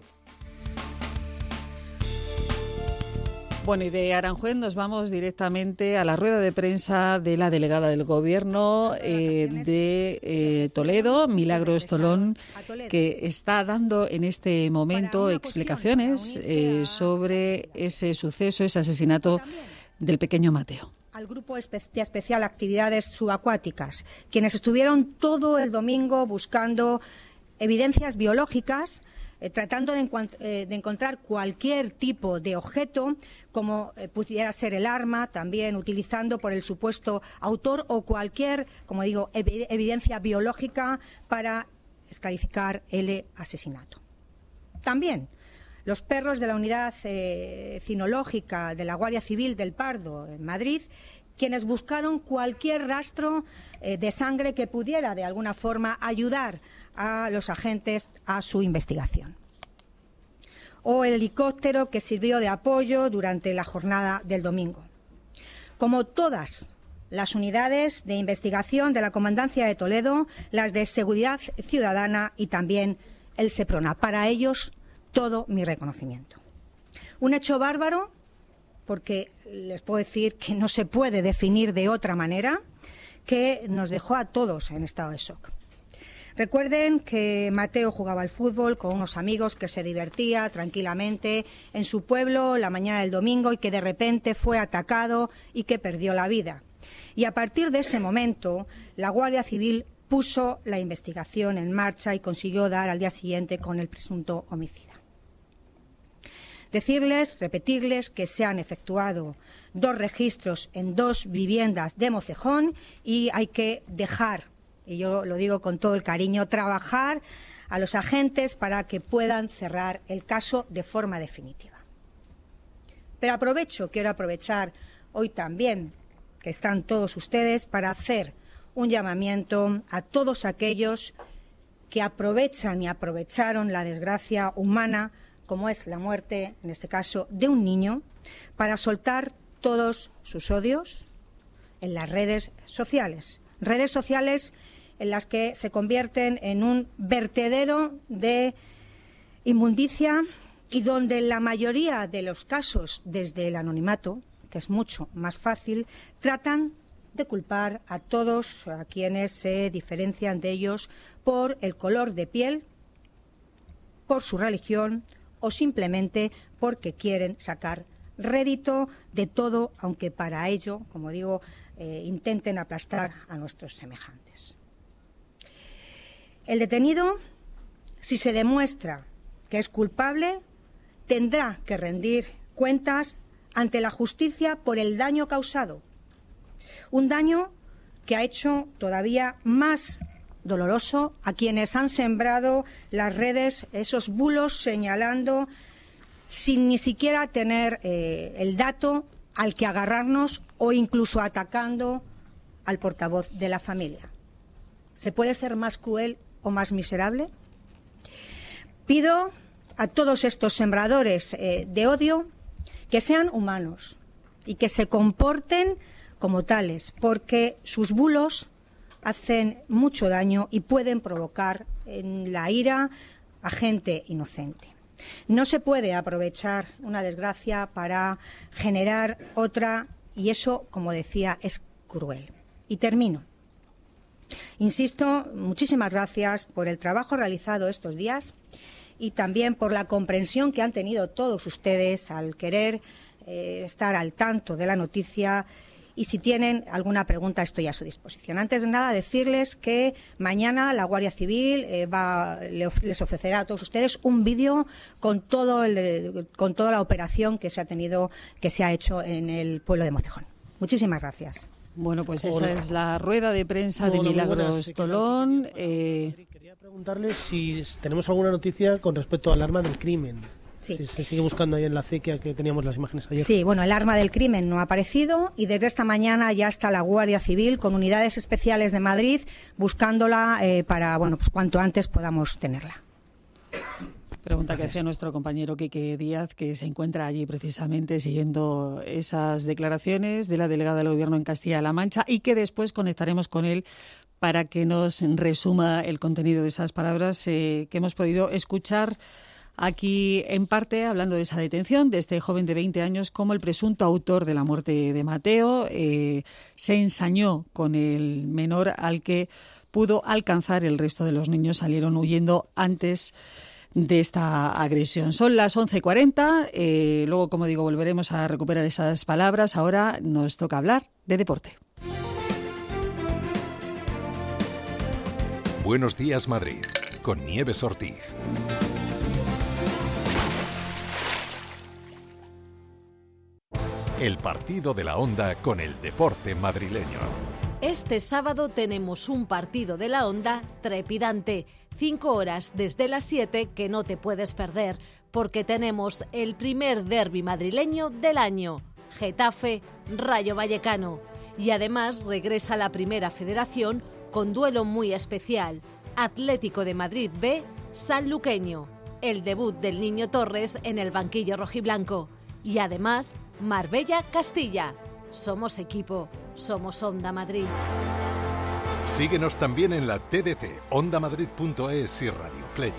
Bueno, y de Aranjuez nos vamos directamente a la rueda de prensa de la delegada del Gobierno eh, de eh, Toledo, Milagros Tolón, que está dando en este momento explicaciones eh, sobre ese suceso, ese asesinato del pequeño Mateo. Al Grupo de Especial Actividades Subacuáticas, quienes estuvieron todo el domingo buscando evidencias biológicas eh, tratando de, eh, de encontrar cualquier tipo de objeto, como eh, pudiera ser el arma, también utilizando por el supuesto autor o cualquier, como digo, ev evidencia biológica para esclarificar el asesinato. También los perros de la unidad eh, cinológica de la Guardia Civil del Pardo en Madrid, quienes buscaron cualquier rastro eh, de sangre que pudiera de alguna forma ayudar a los agentes a su investigación. O el helicóptero que sirvió de apoyo durante la jornada del domingo. Como todas las unidades de investigación de la Comandancia de Toledo, las de Seguridad Ciudadana y también el SEPRONA. Para ellos, todo mi reconocimiento. Un hecho bárbaro, porque les puedo decir que no se puede definir de otra manera, que nos dejó a todos en estado de shock. Recuerden que Mateo jugaba al fútbol con unos amigos, que se divertía tranquilamente en su pueblo la mañana del domingo y que de repente fue atacado y que perdió la vida. Y a partir de ese momento, la Guardia Civil puso la investigación en marcha y consiguió dar al día siguiente con el presunto homicida. Decirles, repetirles que se han efectuado dos registros en dos viviendas de Mocejón y hay que dejar, y yo lo digo con todo el cariño, trabajar a los agentes para que puedan cerrar el caso de forma definitiva. Pero aprovecho, quiero aprovechar hoy también que están todos ustedes para hacer un llamamiento a todos aquellos que aprovechan y aprovecharon la desgracia humana, como es la muerte, en este caso, de un niño, para soltar todos sus odios en las redes sociales. Redes sociales en las que se convierten en un vertedero de inmundicia y donde en la mayoría de los casos, desde el anonimato, que es mucho más fácil, tratan de culpar a todos a quienes se diferencian de ellos por el color de piel, por su religión o simplemente porque quieren sacar rédito de todo, aunque para ello, como digo, eh, intenten aplastar a nuestros semejantes. El detenido, si se demuestra que es culpable, tendrá que rendir cuentas ante la justicia por el daño causado. Un daño que ha hecho todavía más doloroso a quienes han sembrado las redes esos bulos señalando sin ni siquiera tener eh, el dato al que agarrarnos o incluso atacando al portavoz de la familia. ¿Se puede ser más cruel o más miserable? Pido a todos estos sembradores eh, de odio que sean humanos y que se comporten como tales, porque sus bulos hacen mucho daño y pueden provocar en la ira a gente inocente. No se puede aprovechar una desgracia para generar otra y eso, como decía, es cruel. Y termino. Insisto, muchísimas gracias por el trabajo realizado estos días y también por la comprensión que han tenido todos ustedes al querer eh, estar al tanto de la noticia. Y si tienen alguna pregunta, estoy a su disposición. Antes de nada, decirles que mañana la Guardia Civil eh, va, les ofrecerá a todos ustedes un vídeo con todo el, con toda la operación que se ha tenido, que se ha hecho en el pueblo de Mocejón. Muchísimas gracias. Bueno, pues Hola. esa es la rueda de prensa Hola, de muy Milagros buenas. Tolón. Eh... Quería preguntarle si tenemos alguna noticia con respecto al arma del crimen. Sí. Si se sigue buscando ahí en la acequia que teníamos las imágenes ayer. Sí, bueno, el arma del crimen no ha aparecido y desde esta mañana ya está la Guardia Civil con unidades especiales de Madrid buscándola eh, para, bueno, pues cuanto antes podamos tenerla. Pregunta Gracias. que hacía nuestro compañero Quique Díaz, que se encuentra allí precisamente siguiendo esas declaraciones de la delegada del Gobierno en Castilla-La Mancha y que después conectaremos con él para que nos resuma el contenido de esas palabras eh, que hemos podido escuchar aquí, en parte, hablando de esa detención de este joven de veinte años como el presunto autor de la muerte de Mateo. Eh, se ensañó con el menor al que pudo alcanzar. El resto de los niños salieron huyendo antes de esta agresión. Son las once cuarenta. Eh, luego, como digo, volveremos a recuperar esas palabras. Ahora nos toca hablar de deporte. Buenos días, Madrid, con Nieves Ortiz. el partido de la Onda con el deporte madrileño. Este sábado tenemos un partido de la Onda trepidante. Cinco horas desde las siete que no te puedes perder, porque tenemos el primer derbi madrileño del año. Getafe, Rayo Vallecano. Y además regresa la Primera Federación con duelo muy especial. Atlético de Madrid B, Sanluqueño. El debut del Niño Torres en el banquillo rojiblanco. Y además, Marbella-Castilla. Somos equipo, somos Onda Madrid. Síguenos también en la T D T, onda madrid punto es y Radio Player.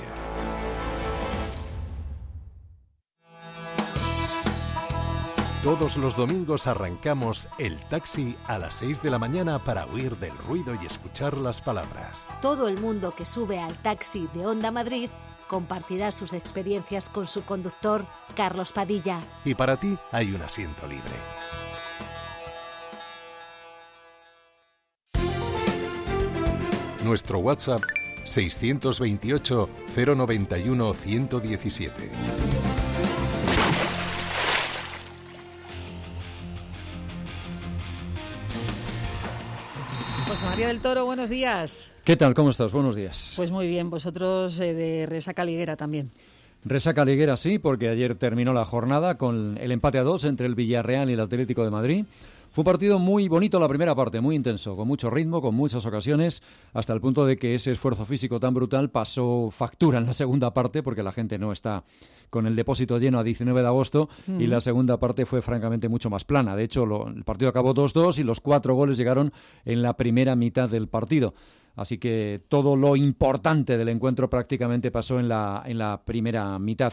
Todos los domingos arrancamos el taxi a las seis de la mañana para huir del ruido y escuchar las palabras. Todo el mundo que sube al taxi de Onda Madrid compartirá sus experiencias con su conductor, Carlos Padilla. Y para ti hay un asiento libre. Nuestro WhatsApp seiscientos veintiocho, cero noventa y uno, ciento diecisiete. Pues María del Toro, buenos días. ¿Qué tal? ¿Cómo estás? Buenos días. Pues muy bien, vosotros eh, de resaca liguera también. Resaca liguera sí, porque ayer terminó la jornada con el empate a dos entre el Villarreal y el Atlético de Madrid. Fue un partido muy bonito la primera parte, muy intenso, con mucho ritmo, con muchas ocasiones, hasta el punto de que ese esfuerzo físico tan brutal pasó factura en la segunda parte, porque la gente no está con el depósito lleno a diecinueve de agosto, mm. y la segunda parte fue francamente mucho más plana. De hecho, lo, el partido acabó dos dos y los cuatro goles llegaron en la primera mitad del partido. Así que todo lo importante del encuentro prácticamente pasó en la, en la primera mitad.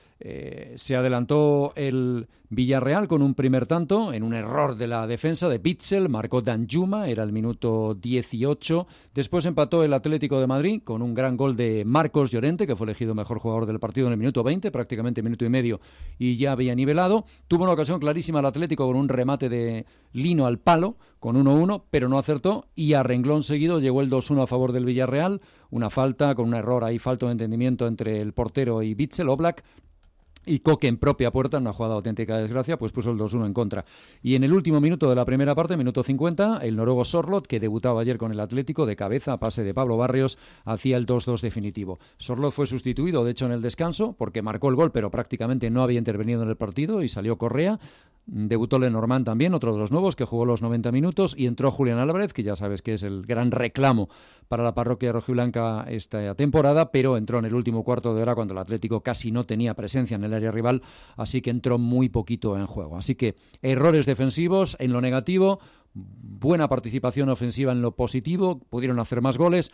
Eh, se adelantó el Villarreal con un primer tanto en un error de la defensa de Bitzel, marcó Danjuma, era el minuto dieciocho. Después empató el Atlético de Madrid con un gran gol de Marcos Llorente, que fue elegido mejor jugador del partido en el minuto veinte, prácticamente minuto y medio, y ya había nivelado. Tuvo una ocasión clarísima el Atlético con un remate de Lino al palo, con uno uno, pero no acertó, y a renglón seguido llegó el dos uno a favor del Villarreal, una falta con un error ahí, falta de entendimiento entre el portero y Bitzel, Oblak, y Coque en propia puerta, en una jugada de auténtica desgracia, pues puso el dos uno en contra. Y en el último minuto de la primera parte, minuto cincuenta, el noruego Sorloth, que debutaba ayer con el Atlético, de cabeza a pase de Pablo Barrios, hacía el dos dos definitivo. Sorloth fue sustituido, de hecho, en el descanso, porque marcó el gol, pero prácticamente no había intervenido en el partido, y salió Correa. Debutó Lenormand también, otro de los nuevos, que jugó los noventa minutos, y entró Julián Álvarez, que ya sabes que es el gran reclamo para la parroquia rojiblanca esta temporada, pero entró en el último cuarto de hora cuando el Atlético casi no tenía presencia en el área rival, así que entró muy poquito en juego. Así que errores defensivos en lo negativo, buena participación ofensiva en lo positivo, pudieron hacer más goles.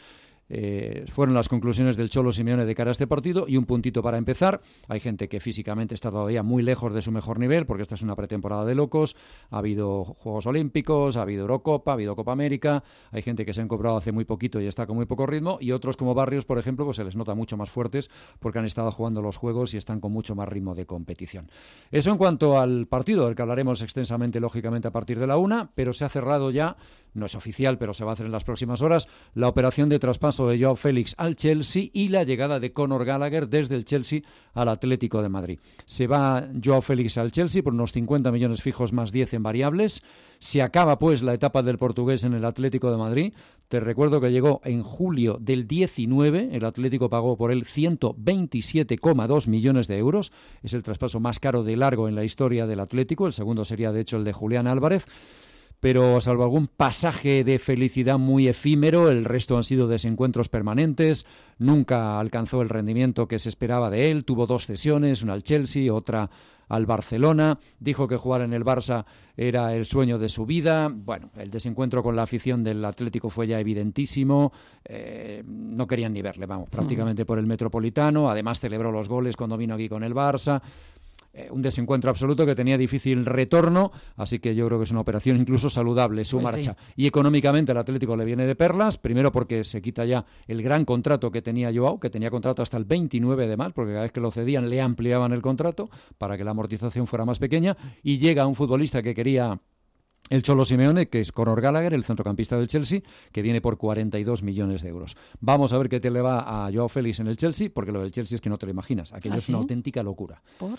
Eh, fueron las conclusiones del Cholo Simeone de cara a este partido, y un puntito para empezar. Hay gente que físicamente está todavía muy lejos de su mejor nivel, porque esta es una pretemporada de locos. Ha habido Juegos Olímpicos, ha habido Eurocopa, ha habido Copa América. Hay gente que se ha incorporado hace muy poquito y está con muy poco ritmo, y otros como Barrios, por ejemplo, pues se les nota mucho más fuertes porque han estado jugando los juegos y están con mucho más ritmo de competición. Eso en cuanto al partido, del que hablaremos extensamente, lógicamente, a partir de la una, pero se ha cerrado ya, no es oficial, pero se va a hacer en las próximas horas, la operación de traspaso de Joao Félix al Chelsea y la llegada de Conor Gallagher desde el Chelsea al Atlético de Madrid. Se va Joao Félix al Chelsea por unos cincuenta millones fijos más diez en variables. Se acaba pues la etapa del portugués en el Atlético de Madrid. Te recuerdo que llegó en julio del diecinueve, el Atlético pagó por él ciento veintisiete coma dos millones de euros. Es el traspaso más caro de largo en la historia del Atlético, el segundo sería de hecho el de Julián Álvarez. Pero salvo algún pasaje de felicidad muy efímero, el resto han sido desencuentros permanentes. Nunca alcanzó el rendimiento que se esperaba de él. Tuvo dos cesiones, una al Chelsea, otra al Barcelona. Dijo que jugar en el Barça era el sueño de su vida. Bueno, el desencuentro con la afición del Atlético fue ya evidentísimo. Eh, no querían ni verle, vamos, prácticamente por el Metropolitano. Además celebró los goles cuando vino aquí con el Barça. Eh, un desencuentro absoluto que tenía difícil retorno, así que yo creo que es una operación incluso saludable su pues marcha. Sí. Y económicamente el Atlético le viene de perlas, primero porque se quita ya el gran contrato que tenía Joao, que tenía contrato hasta el veintinueve de más, porque cada vez que lo cedían le ampliaban el contrato para que la amortización fuera más pequeña, y llega un futbolista que quería el Cholo Simeone, que es Conor Gallagher, el centrocampista del Chelsea, que viene por cuarenta y dos millones de euros. Vamos a ver qué te le va a Joao Félix en el Chelsea, porque lo del Chelsea es que no te lo imaginas. Aquello ¿Ah, es sí? una auténtica locura. ¿Por?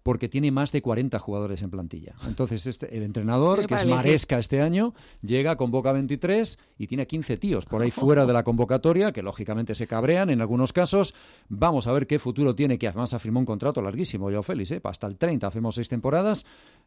porque tiene más de cuarenta jugadores en plantilla. Entonces este, el entrenador, Tiene que es para elegir. Maresca este año, llega, convoca veintitrés y tiene quince tíos por ahí fuera de la convocatoria, que lógicamente se cabrean en algunos casos. Vamos a ver qué futuro tiene, que además ha firmado un contrato larguísimo, Joao Félix, ¿eh? Hasta el treinta, firmó seis temporadas.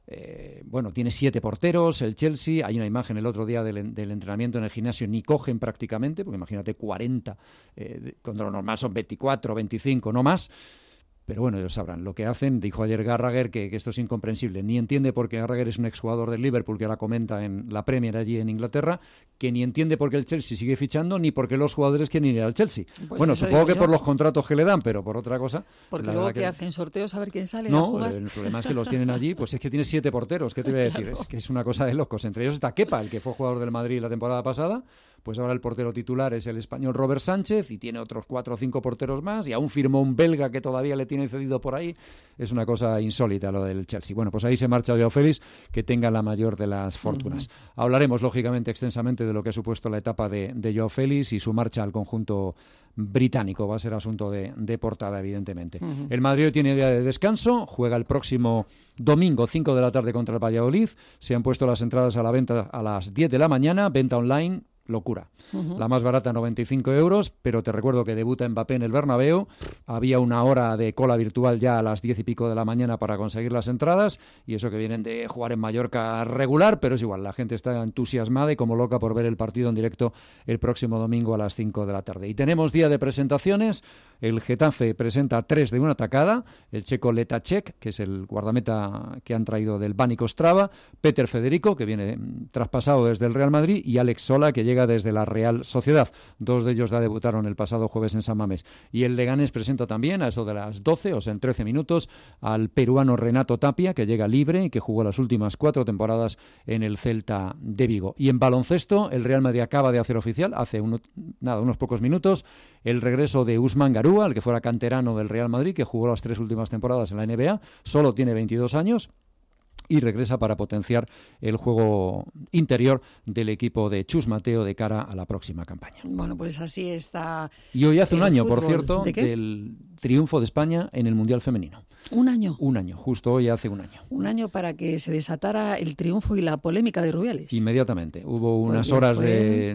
Eh, bueno, tiene siete porteros, el Chelsea. Hay una imagen el otro día del, del entrenamiento en el gimnasio, ni cogen prácticamente, porque imagínate cuarenta, eh, cuando lo normal son veinticuatro, veinticinco, no más. Pero bueno, ellos sabrán lo que hacen. Dijo ayer Gallagher que, que esto es incomprensible. Ni entiende por qué Gallagher es un exjugador del Liverpool, que ahora comenta en la Premier allí en Inglaterra, que ni entiende por qué el Chelsea sigue fichando, ni por qué los jugadores quieren ir al Chelsea. Pues bueno, eso supongo digo que yo. por los contratos que le dan, pero por otra cosa... Porque la luego verdad que hacen sorteos a ver quién sale a No, jugar. el problema es que los tienen allí, pues es que tiene siete porteros, ¿qué te voy a decir? Claro. Es que es una cosa de locos. Entre ellos está Kepa, el que fue jugador del Madrid la temporada pasada, pues ahora el portero titular es el español Robert Sánchez y tiene otros cuatro o cinco porteros más y aún firmó un belga que todavía le tiene cedido por ahí. Es una cosa insólita lo del Chelsea. Bueno, pues ahí se marcha Joao Félix, que tenga la mayor de las fortunas. Uh-huh. Hablaremos, lógicamente, extensamente de lo que ha supuesto la etapa de, de Joao Félix y su marcha al conjunto británico. Va a ser asunto de, de portada, evidentemente. Uh-huh. El Madrid hoy tiene día de descanso, juega el próximo domingo, cinco de la tarde, contra el Valladolid. Se han puesto las entradas a la venta a las diez de la mañana, venta online. Locura. Uh-huh. La más barata, noventa y cinco euros, pero te recuerdo que debuta Mbappé en el Bernabéu. Había una hora de cola virtual ya a las diez y pico de la mañana para conseguir las entradas, y eso que vienen de jugar en Mallorca regular, pero es igual, la gente está entusiasmada y como loca por ver el partido en directo el próximo domingo a las cinco de la tarde. Y tenemos día de presentaciones. El Getafe presenta tres de una tacada, el checo Letacek, que es el guardameta que han traído del Baník Ostrava, Peter Federico, que viene traspasado desde el Real Madrid, y Alex Sola, que llega desde la Real Sociedad. Dos de ellos ya debutaron el pasado jueves en San Mamés. Y el Leganés presenta también, a eso de las doce, o sea, en trece minutos, al peruano Renato Tapia, que llega libre y que jugó las últimas cuatro temporadas en el Celta de Vigo. Y en baloncesto, el Real Madrid acaba de hacer oficial, hace uno, nada, unos pocos minutos, el regreso de Usman Garúa, el que fuera canterano del Real Madrid, que jugó las tres últimas temporadas en la N B A, solo tiene veintidós años, y regresa para potenciar el juego interior del equipo de Chus Mateo de cara a la próxima campaña. Bueno, pues así está. Y hoy hace un año, fútbol. por cierto, ¿De qué? del triunfo de España en el Mundial Femenino. ¿Un año? Un año, justo hoy hace un año. Un año para que se desatara el triunfo y la polémica de Rubiales. Inmediatamente. Hubo unas Porque horas fue... de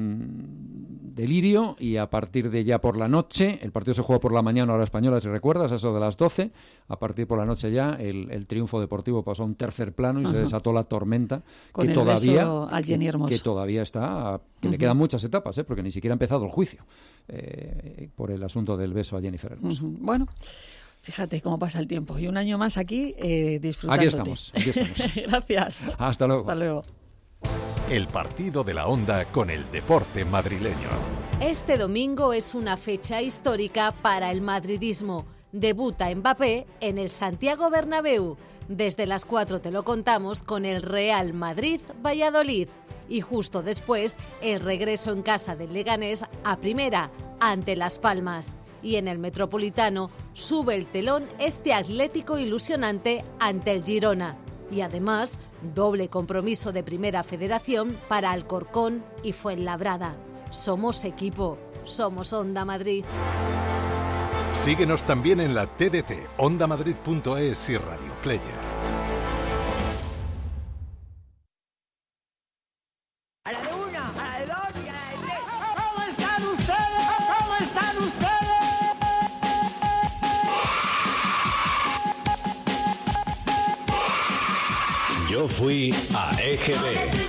delirio y a partir de ya por la noche, el partido se jugó por la mañana hora española, si recuerdas, eso de las doce, a partir por la noche ya el, el triunfo deportivo pasó a un tercer plano y Ajá. se desató la tormenta con que el todavía beso al Jenny Hermoso. que todavía está, que uh-huh. le quedan muchas etapas, ¿eh? Porque ni siquiera ha empezado el juicio eh, por el asunto del beso a Jennifer Hermoso. Uh-huh. Bueno, fíjate cómo pasa el tiempo y un año más aquí eh, disfrutándote. Aquí estamos, aquí estamos. Gracias. Hasta luego. Hasta luego. El partido de la Onda con el deporte madrileño. Este domingo es una fecha histórica para el madridismo. Debuta Mbappé en el Santiago Bernabéu. Desde las cuatro te lo contamos con el Real Madrid-Valladolid. Y justo después, el regreso en casa del Leganés a primera, ante Las Palmas. Y en el Metropolitano sube el telón este Atlético ilusionante ante el Girona. Y además, doble compromiso de Primera Federación para Alcorcón y Fuenlabrada. Somos equipo, somos Onda Madrid. Síguenos también en la T D T, onda madrid punto es y Radio Player. A la de una, a la de dos y a la de tres. ¿Cómo están ustedes? ¿Cómo están ustedes? Yo fui a E G B.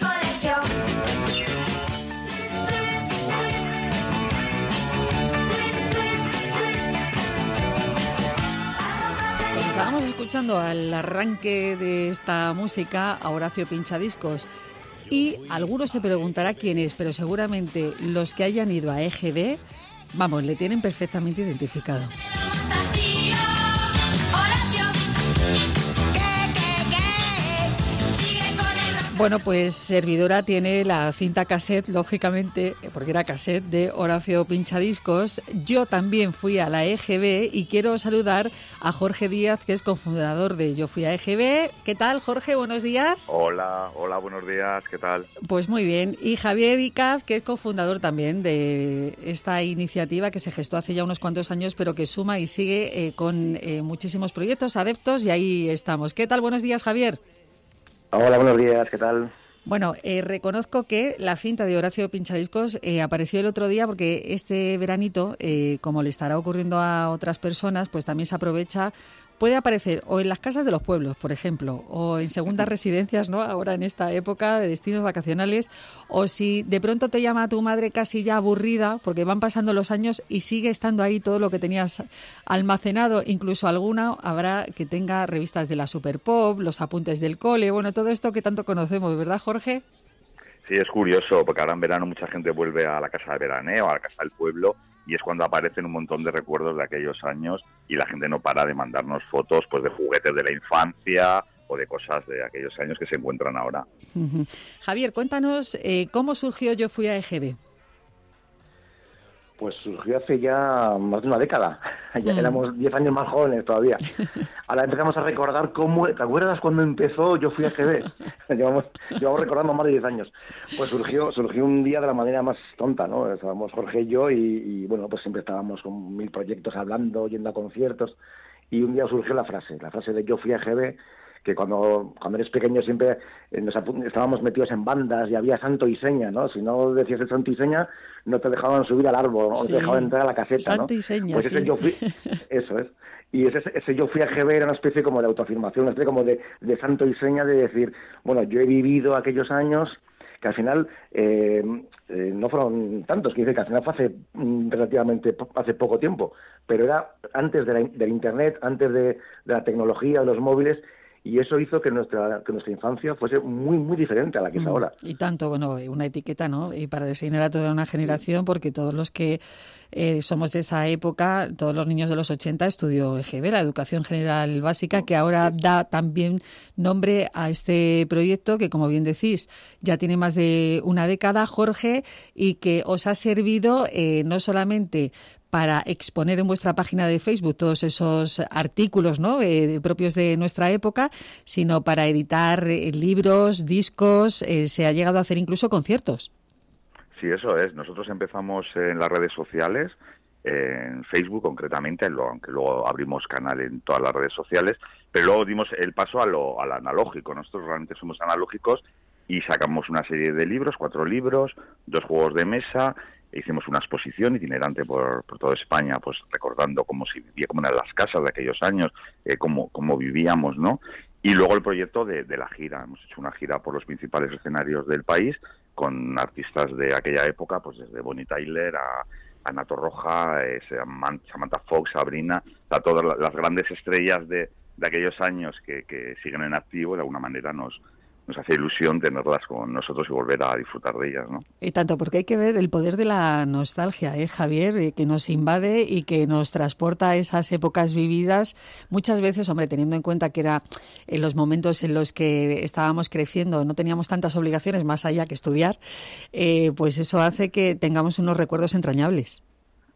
Pues estábamos escuchando al arranque de esta música a Horacio Pinchadiscos y algunos se preguntará quién es, pero seguramente los que hayan ido a E G B, vamos, le tienen perfectamente identificado. Bueno, pues Servidora tiene la cinta cassette, lógicamente, porque era cassette, de Horacio Pinchadiscos. Yo también fui a la E G B y quiero saludar a Jorge Díaz, que es cofundador de Yo Fui a E G B. ¿Qué tal, Jorge? Buenos días. Hola, hola, buenos días. ¿Qué tal? Pues muy bien. Y Javier Icaz, que es cofundador también de esta iniciativa que se gestó hace ya unos cuantos años, pero que suma y sigue eh, con eh, muchísimos proyectos, adeptos, y ahí estamos. ¿Qué tal? Buenos días, Javier. Hola, buenos días, ¿qué tal? Bueno, eh, reconozco que la cinta de Horacio Pinchadiscos eh, apareció el otro día porque este veranito, eh, como le estará ocurriendo a otras personas, pues también se aprovecha. Puede aparecer o en las casas de los pueblos, por ejemplo, o en segundas residencias, ¿no? Ahora en esta época de destinos vacacionales, o si de pronto te llama tu madre casi ya aburrida, porque van pasando los años y sigue estando ahí todo lo que tenías almacenado, incluso alguna habrá que tenga revistas de la Super Pop, los apuntes del cole, bueno, todo esto que tanto conocemos, ¿verdad, Jorge? Sí, es curioso, porque ahora en verano mucha gente vuelve a la casa de veraneo, a la casa del pueblo, y es cuando aparecen un montón de recuerdos de aquellos años y la gente no para de mandarnos fotos pues de juguetes de la infancia o de cosas de aquellos años que se encuentran ahora. Uh-huh. Javier, cuéntanos eh, cómo surgió Yo Fui a E G B. Pues surgió hace ya más de una década. Ya Mm. éramos diez años más jóvenes todavía. Ahora empezamos a recordar cómo... ¿Te acuerdas cuando empezó Yo Fui a E G B? llevamos, llevamos recordando más de diez años. Pues surgió surgió un día de la manera más tonta, ¿no? Estábamos Jorge y yo y, y, bueno, pues siempre estábamos con mil proyectos hablando, yendo a conciertos. Y un día surgió la frase, la frase de Yo Fui a E G B, que cuando, cuando eres pequeño siempre eh, nos apu- estábamos metidos en bandas y había santo y seña, ¿no? Si no decías el santo y seña, no te dejaban subir al árbol, no Sí. te dejaban entrar a la caseta, ¿no? Santo y seña, Pues ese sí. yo fui, eso es. Y ese, ese Yo Fui a E G B era una especie como de autoafirmación, una especie como de, de santo y seña de decir, bueno, yo he vivido aquellos años que al final eh, eh, no fueron tantos, que dice que al final fue hace mm, relativamente po- hace poco tiempo, pero era antes de la, del Internet, antes de, de la tecnología, de los móviles, y eso hizo que nuestra que nuestra infancia fuese muy, muy diferente a la que es Mm. ahora. Y tanto, bueno, una etiqueta, ¿no? Y para designar a toda una generación, porque todos los que eh, somos de esa época, todos los niños de los ochenta estudió E G B, la Educación General Básica, que ahora da también nombre a este proyecto que, como bien decís, ya tiene más de una década, Jorge, y que os ha servido eh, no solamente para exponer en vuestra página de Facebook todos esos artículos, ¿no? eh, propios de nuestra época, sino para editar eh, libros, discos, eh, se ha llegado a hacer incluso conciertos. Sí, eso es. Nosotros empezamos en las redes sociales, en Facebook concretamente, lo- aunque luego abrimos canal en todas las redes sociales, pero luego dimos el paso a lo, al analógico. Nosotros realmente somos analógicos y sacamos una serie de libros, cuatro libros, dos juegos de mesa. Hicimos una exposición itinerante por, por toda España, pues recordando cómo se vivía, cómo eran las casas de aquellos años, eh, cómo, cómo vivíamos, ¿no? Y luego el proyecto de, de la gira. Hemos hecho una gira por los principales escenarios del país con artistas de aquella época, pues desde Bonnie Tyler a Ana Torroja, eh, Samantha Samantha Fox, Sabrina, a todas la- las grandes estrellas de, de aquellos años que, que siguen en activo. De alguna manera nos, nos hace ilusión tenerlas con nosotros y volver a disfrutar de ellas, ¿no? Y tanto, porque hay que ver el poder de la nostalgia, ¿eh, Javier? Eh, que nos invade y que nos transporta a esas épocas vividas. Muchas veces, hombre, teniendo en cuenta que era en los momentos en los que estábamos creciendo, no teníamos tantas obligaciones más allá que estudiar, eh, pues eso hace que tengamos unos recuerdos entrañables.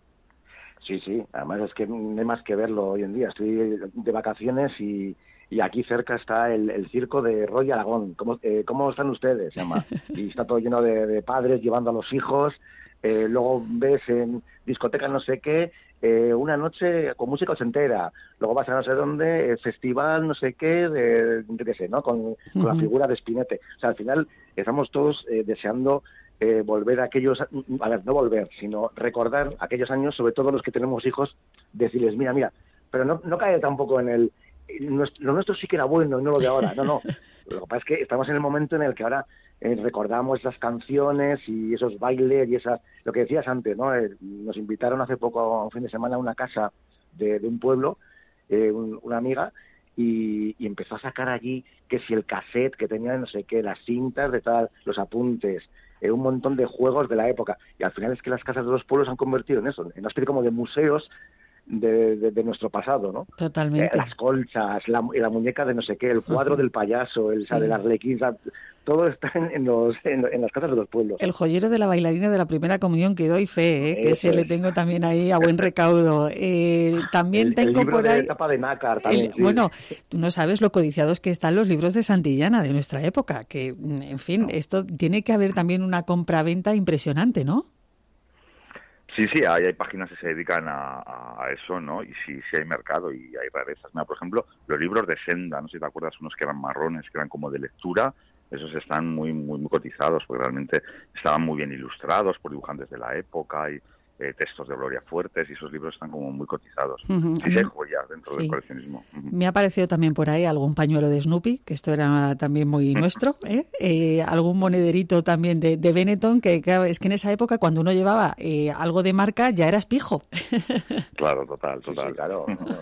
Sí, sí, además es que no hay más que verlo hoy en día. Estoy de vacaciones y, y aquí cerca está el, el circo de Roy Aragón. ¿Cómo, eh, ¿Cómo están ustedes? Se llama. Y está todo lleno de, de padres llevando a los hijos. Eh, luego ves en discoteca no sé qué, eh, una noche con música ochentera. Luego vas a no sé dónde, eh, festival no sé qué, de, yo qué sé, ¿no? Con, con la Ujú. figura de Spinette. O sea, al final estamos todos eh, deseando eh, volver a aquellos, a ver, no volver, sino recordar aquellos años, sobre todo los que tenemos hijos, decirles, mira, mira, pero no, no cae tampoco en el, nuestro, lo nuestro sí que era bueno y no lo de ahora, no, no. Lo que pasa es que estamos en el momento en el que ahora eh, recordamos esas canciones y esos bailes y esas, lo que decías antes, ¿no? Eh, nos invitaron hace poco, a un fin de semana, a una casa de, de un pueblo, eh, un- una amiga, y, y empezó a sacar allí que si el cassette que tenía no sé qué, las cintas de tal, los apuntes, eh, un montón de juegos de la época. Y al final es que las casas de los pueblos se han convertido en eso, en una especie como de museos de, de, de nuestro pasado, ¿no? Totalmente. Eh, las colchas, la, la muñeca de no sé qué, el cuadro uh-huh. del payaso, el, sí. del arlequín, o sea, todo está en, en, los, en, en las casas de los pueblos. El joyero de la bailarina de la primera comunión, que doy fe, ¿eh? que ese es. le tengo también ahí a buen recaudo. Eh, también el, tengo el libro por ahí... de tapa de nácar también. El, sí. Bueno, tú no sabes lo codiciados que están los libros de Santillana de nuestra época, que, en fin, no. esto tiene que haber también una compra-venta impresionante, ¿no? Sí, sí, hay, hay páginas que se dedican a, a eso, ¿no? Y sí, sí hay mercado y hay rarezas. Mira, por ejemplo, los libros de Senda, no sé si te acuerdas, unos que eran marrones, que eran como de lectura, esos están muy, muy, muy cotizados, porque realmente estaban muy bien ilustrados por dibujantes de la época y eh, textos de Gloria Fuertes, y esos libros están como muy cotizados. Uh-huh. Sí, sí hay joyas dentro sí. del coleccionismo. Uh-huh. Me ha parecido también por ahí algún pañuelo de Snoopy, que esto era también muy nuestro, ¿eh? Eh, algún monederito también de, de Benetton, que, que es que en esa época cuando uno llevaba eh, algo de marca ya eras pijo. Claro, total, total. Sí, sí, claro.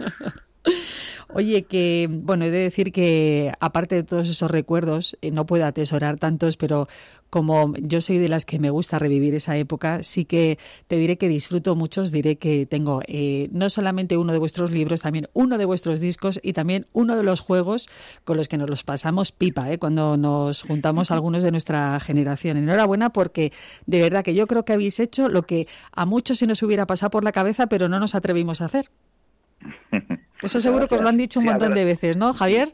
Oye, que, bueno, he de decir que aparte de todos esos recuerdos, eh, no puedo atesorar tantos, pero como yo soy de las que me gusta revivir esa época, sí que te diré que disfruto muchos, diré que tengo eh, no solamente uno de vuestros libros, también uno de vuestros discos y también uno de los juegos con los que nos los pasamos pipa, eh, cuando nos juntamos algunos de nuestra generación. Enhorabuena, porque de verdad que yo creo que habéis hecho lo que a muchos se nos hubiera pasado por la cabeza, pero no nos atrevimos a hacer. Eso seguro que os lo han dicho un sí, montón ver, de veces, ¿no, Javier?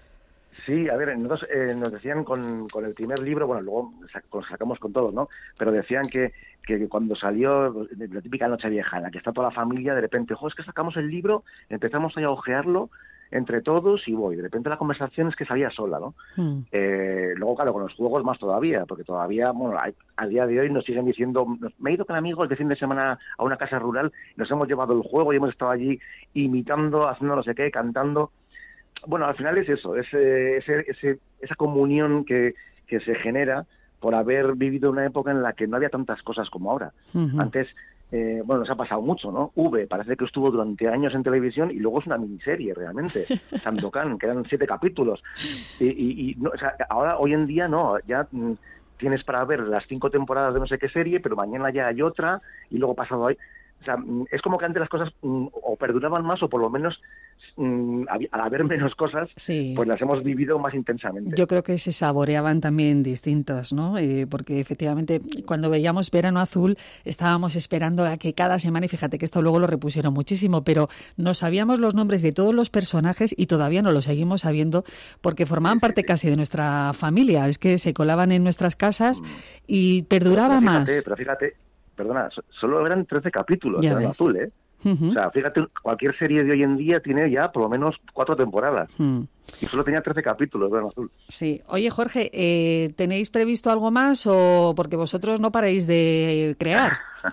Sí, a ver, nosotros eh, nos decían con, con el primer libro, bueno, luego sac- sacamos con todo, ¿no? Pero decían que, que cuando salió la típica Nochevieja, en la que está toda la familia, de repente, jo, es que sacamos el libro, empezamos a ojearlo entre todos y voy, de repente la conversación es que salía sola, ¿no? Hmm. Eh, luego, claro, con los juegos más todavía, porque todavía, bueno, hay, a día de hoy nos siguen diciendo, me he ido con amigos de fin de semana a una casa rural, nos hemos llevado el juego y hemos estado allí imitando, haciendo no sé qué, cantando. Bueno, al final es eso, ese, ese, ese, esa comunión que, que se genera por haber vivido una época en la que no había tantas cosas como ahora. Uh-huh. Antes, eh, bueno, nos ha pasado mucho, ¿no? V, parece que estuvo durante años en televisión y luego es una miniserie, realmente. Sandokan, que eran siete capítulos. Y, y, y no, o sea, ahora, hoy en día, no, ya mm, tienes para ver las cinco temporadas de no sé qué serie, pero mañana ya hay otra y luego pasado hay... O sea, es como que antes las cosas mm, o perduraban más o por lo menos mm, al haber menos cosas, sí. pues las hemos vivido más intensamente. Yo creo que se saboreaban también distintos, ¿no? Eh, porque efectivamente cuando veíamos Verano Azul estábamos esperando a que cada semana, y fíjate que esto luego lo repusieron muchísimo, pero no sabíamos los nombres de todos los personajes y todavía no lo seguimos sabiendo porque formaban sí, parte sí, casi de nuestra familia. Es que se colaban en nuestras casas y perduraba pero, pero fíjate, más. Pero fíjate... Perdona, solo eran trece capítulos de Verano Azul, ¿eh? Uh-huh. O sea, fíjate, cualquier serie de hoy en día tiene ya por lo menos cuatro temporadas. Uh-huh. Y solo tenía trece capítulos de Verano Azul. Sí. Oye, Jorge, eh, ¿tenéis previsto algo más o porque vosotros no paráis de crear?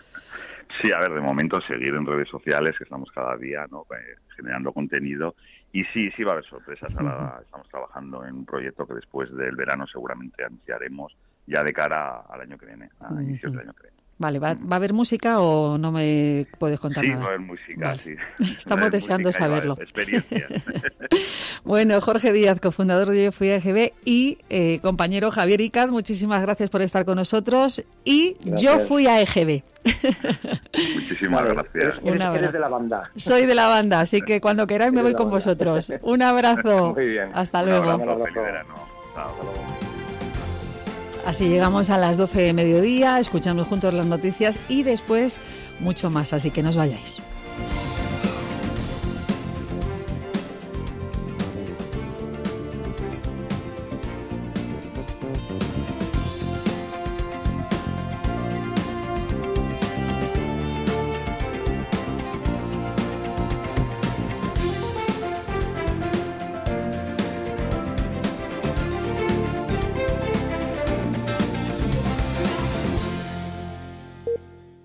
Sí, a ver, de momento seguir en redes sociales, que estamos cada día, ¿no? eh, generando contenido. Y sí, sí va a haber sorpresas. Ahora uh-huh. estamos trabajando en un proyecto que después del verano seguramente anunciaremos ya de cara al año que viene, a uh-huh. inicios del año que viene. Vale, ¿va, ¿va a haber música o no me puedes contar sí, nada? Sí, va a haber música, vale. sí. Estamos deseando música, saberlo. Experiencias. Bueno, Jorge Díaz, cofundador de Yo Fui A G B y eh, compañero Javier Icaz, muchísimas gracias por estar con nosotros. Y gracias. Yo Fui A G B. Muchísimas vale, gracias. Eres, eres de la banda. Soy de la banda, así que cuando queráis me voy con banda. vosotros. Un abrazo. Muy bien. Hasta Un luego. Abrazo, feliz verano. Chao. Así llegamos a las doce de mediodía, escuchamos juntos las noticias y después mucho más, así que no os vayáis.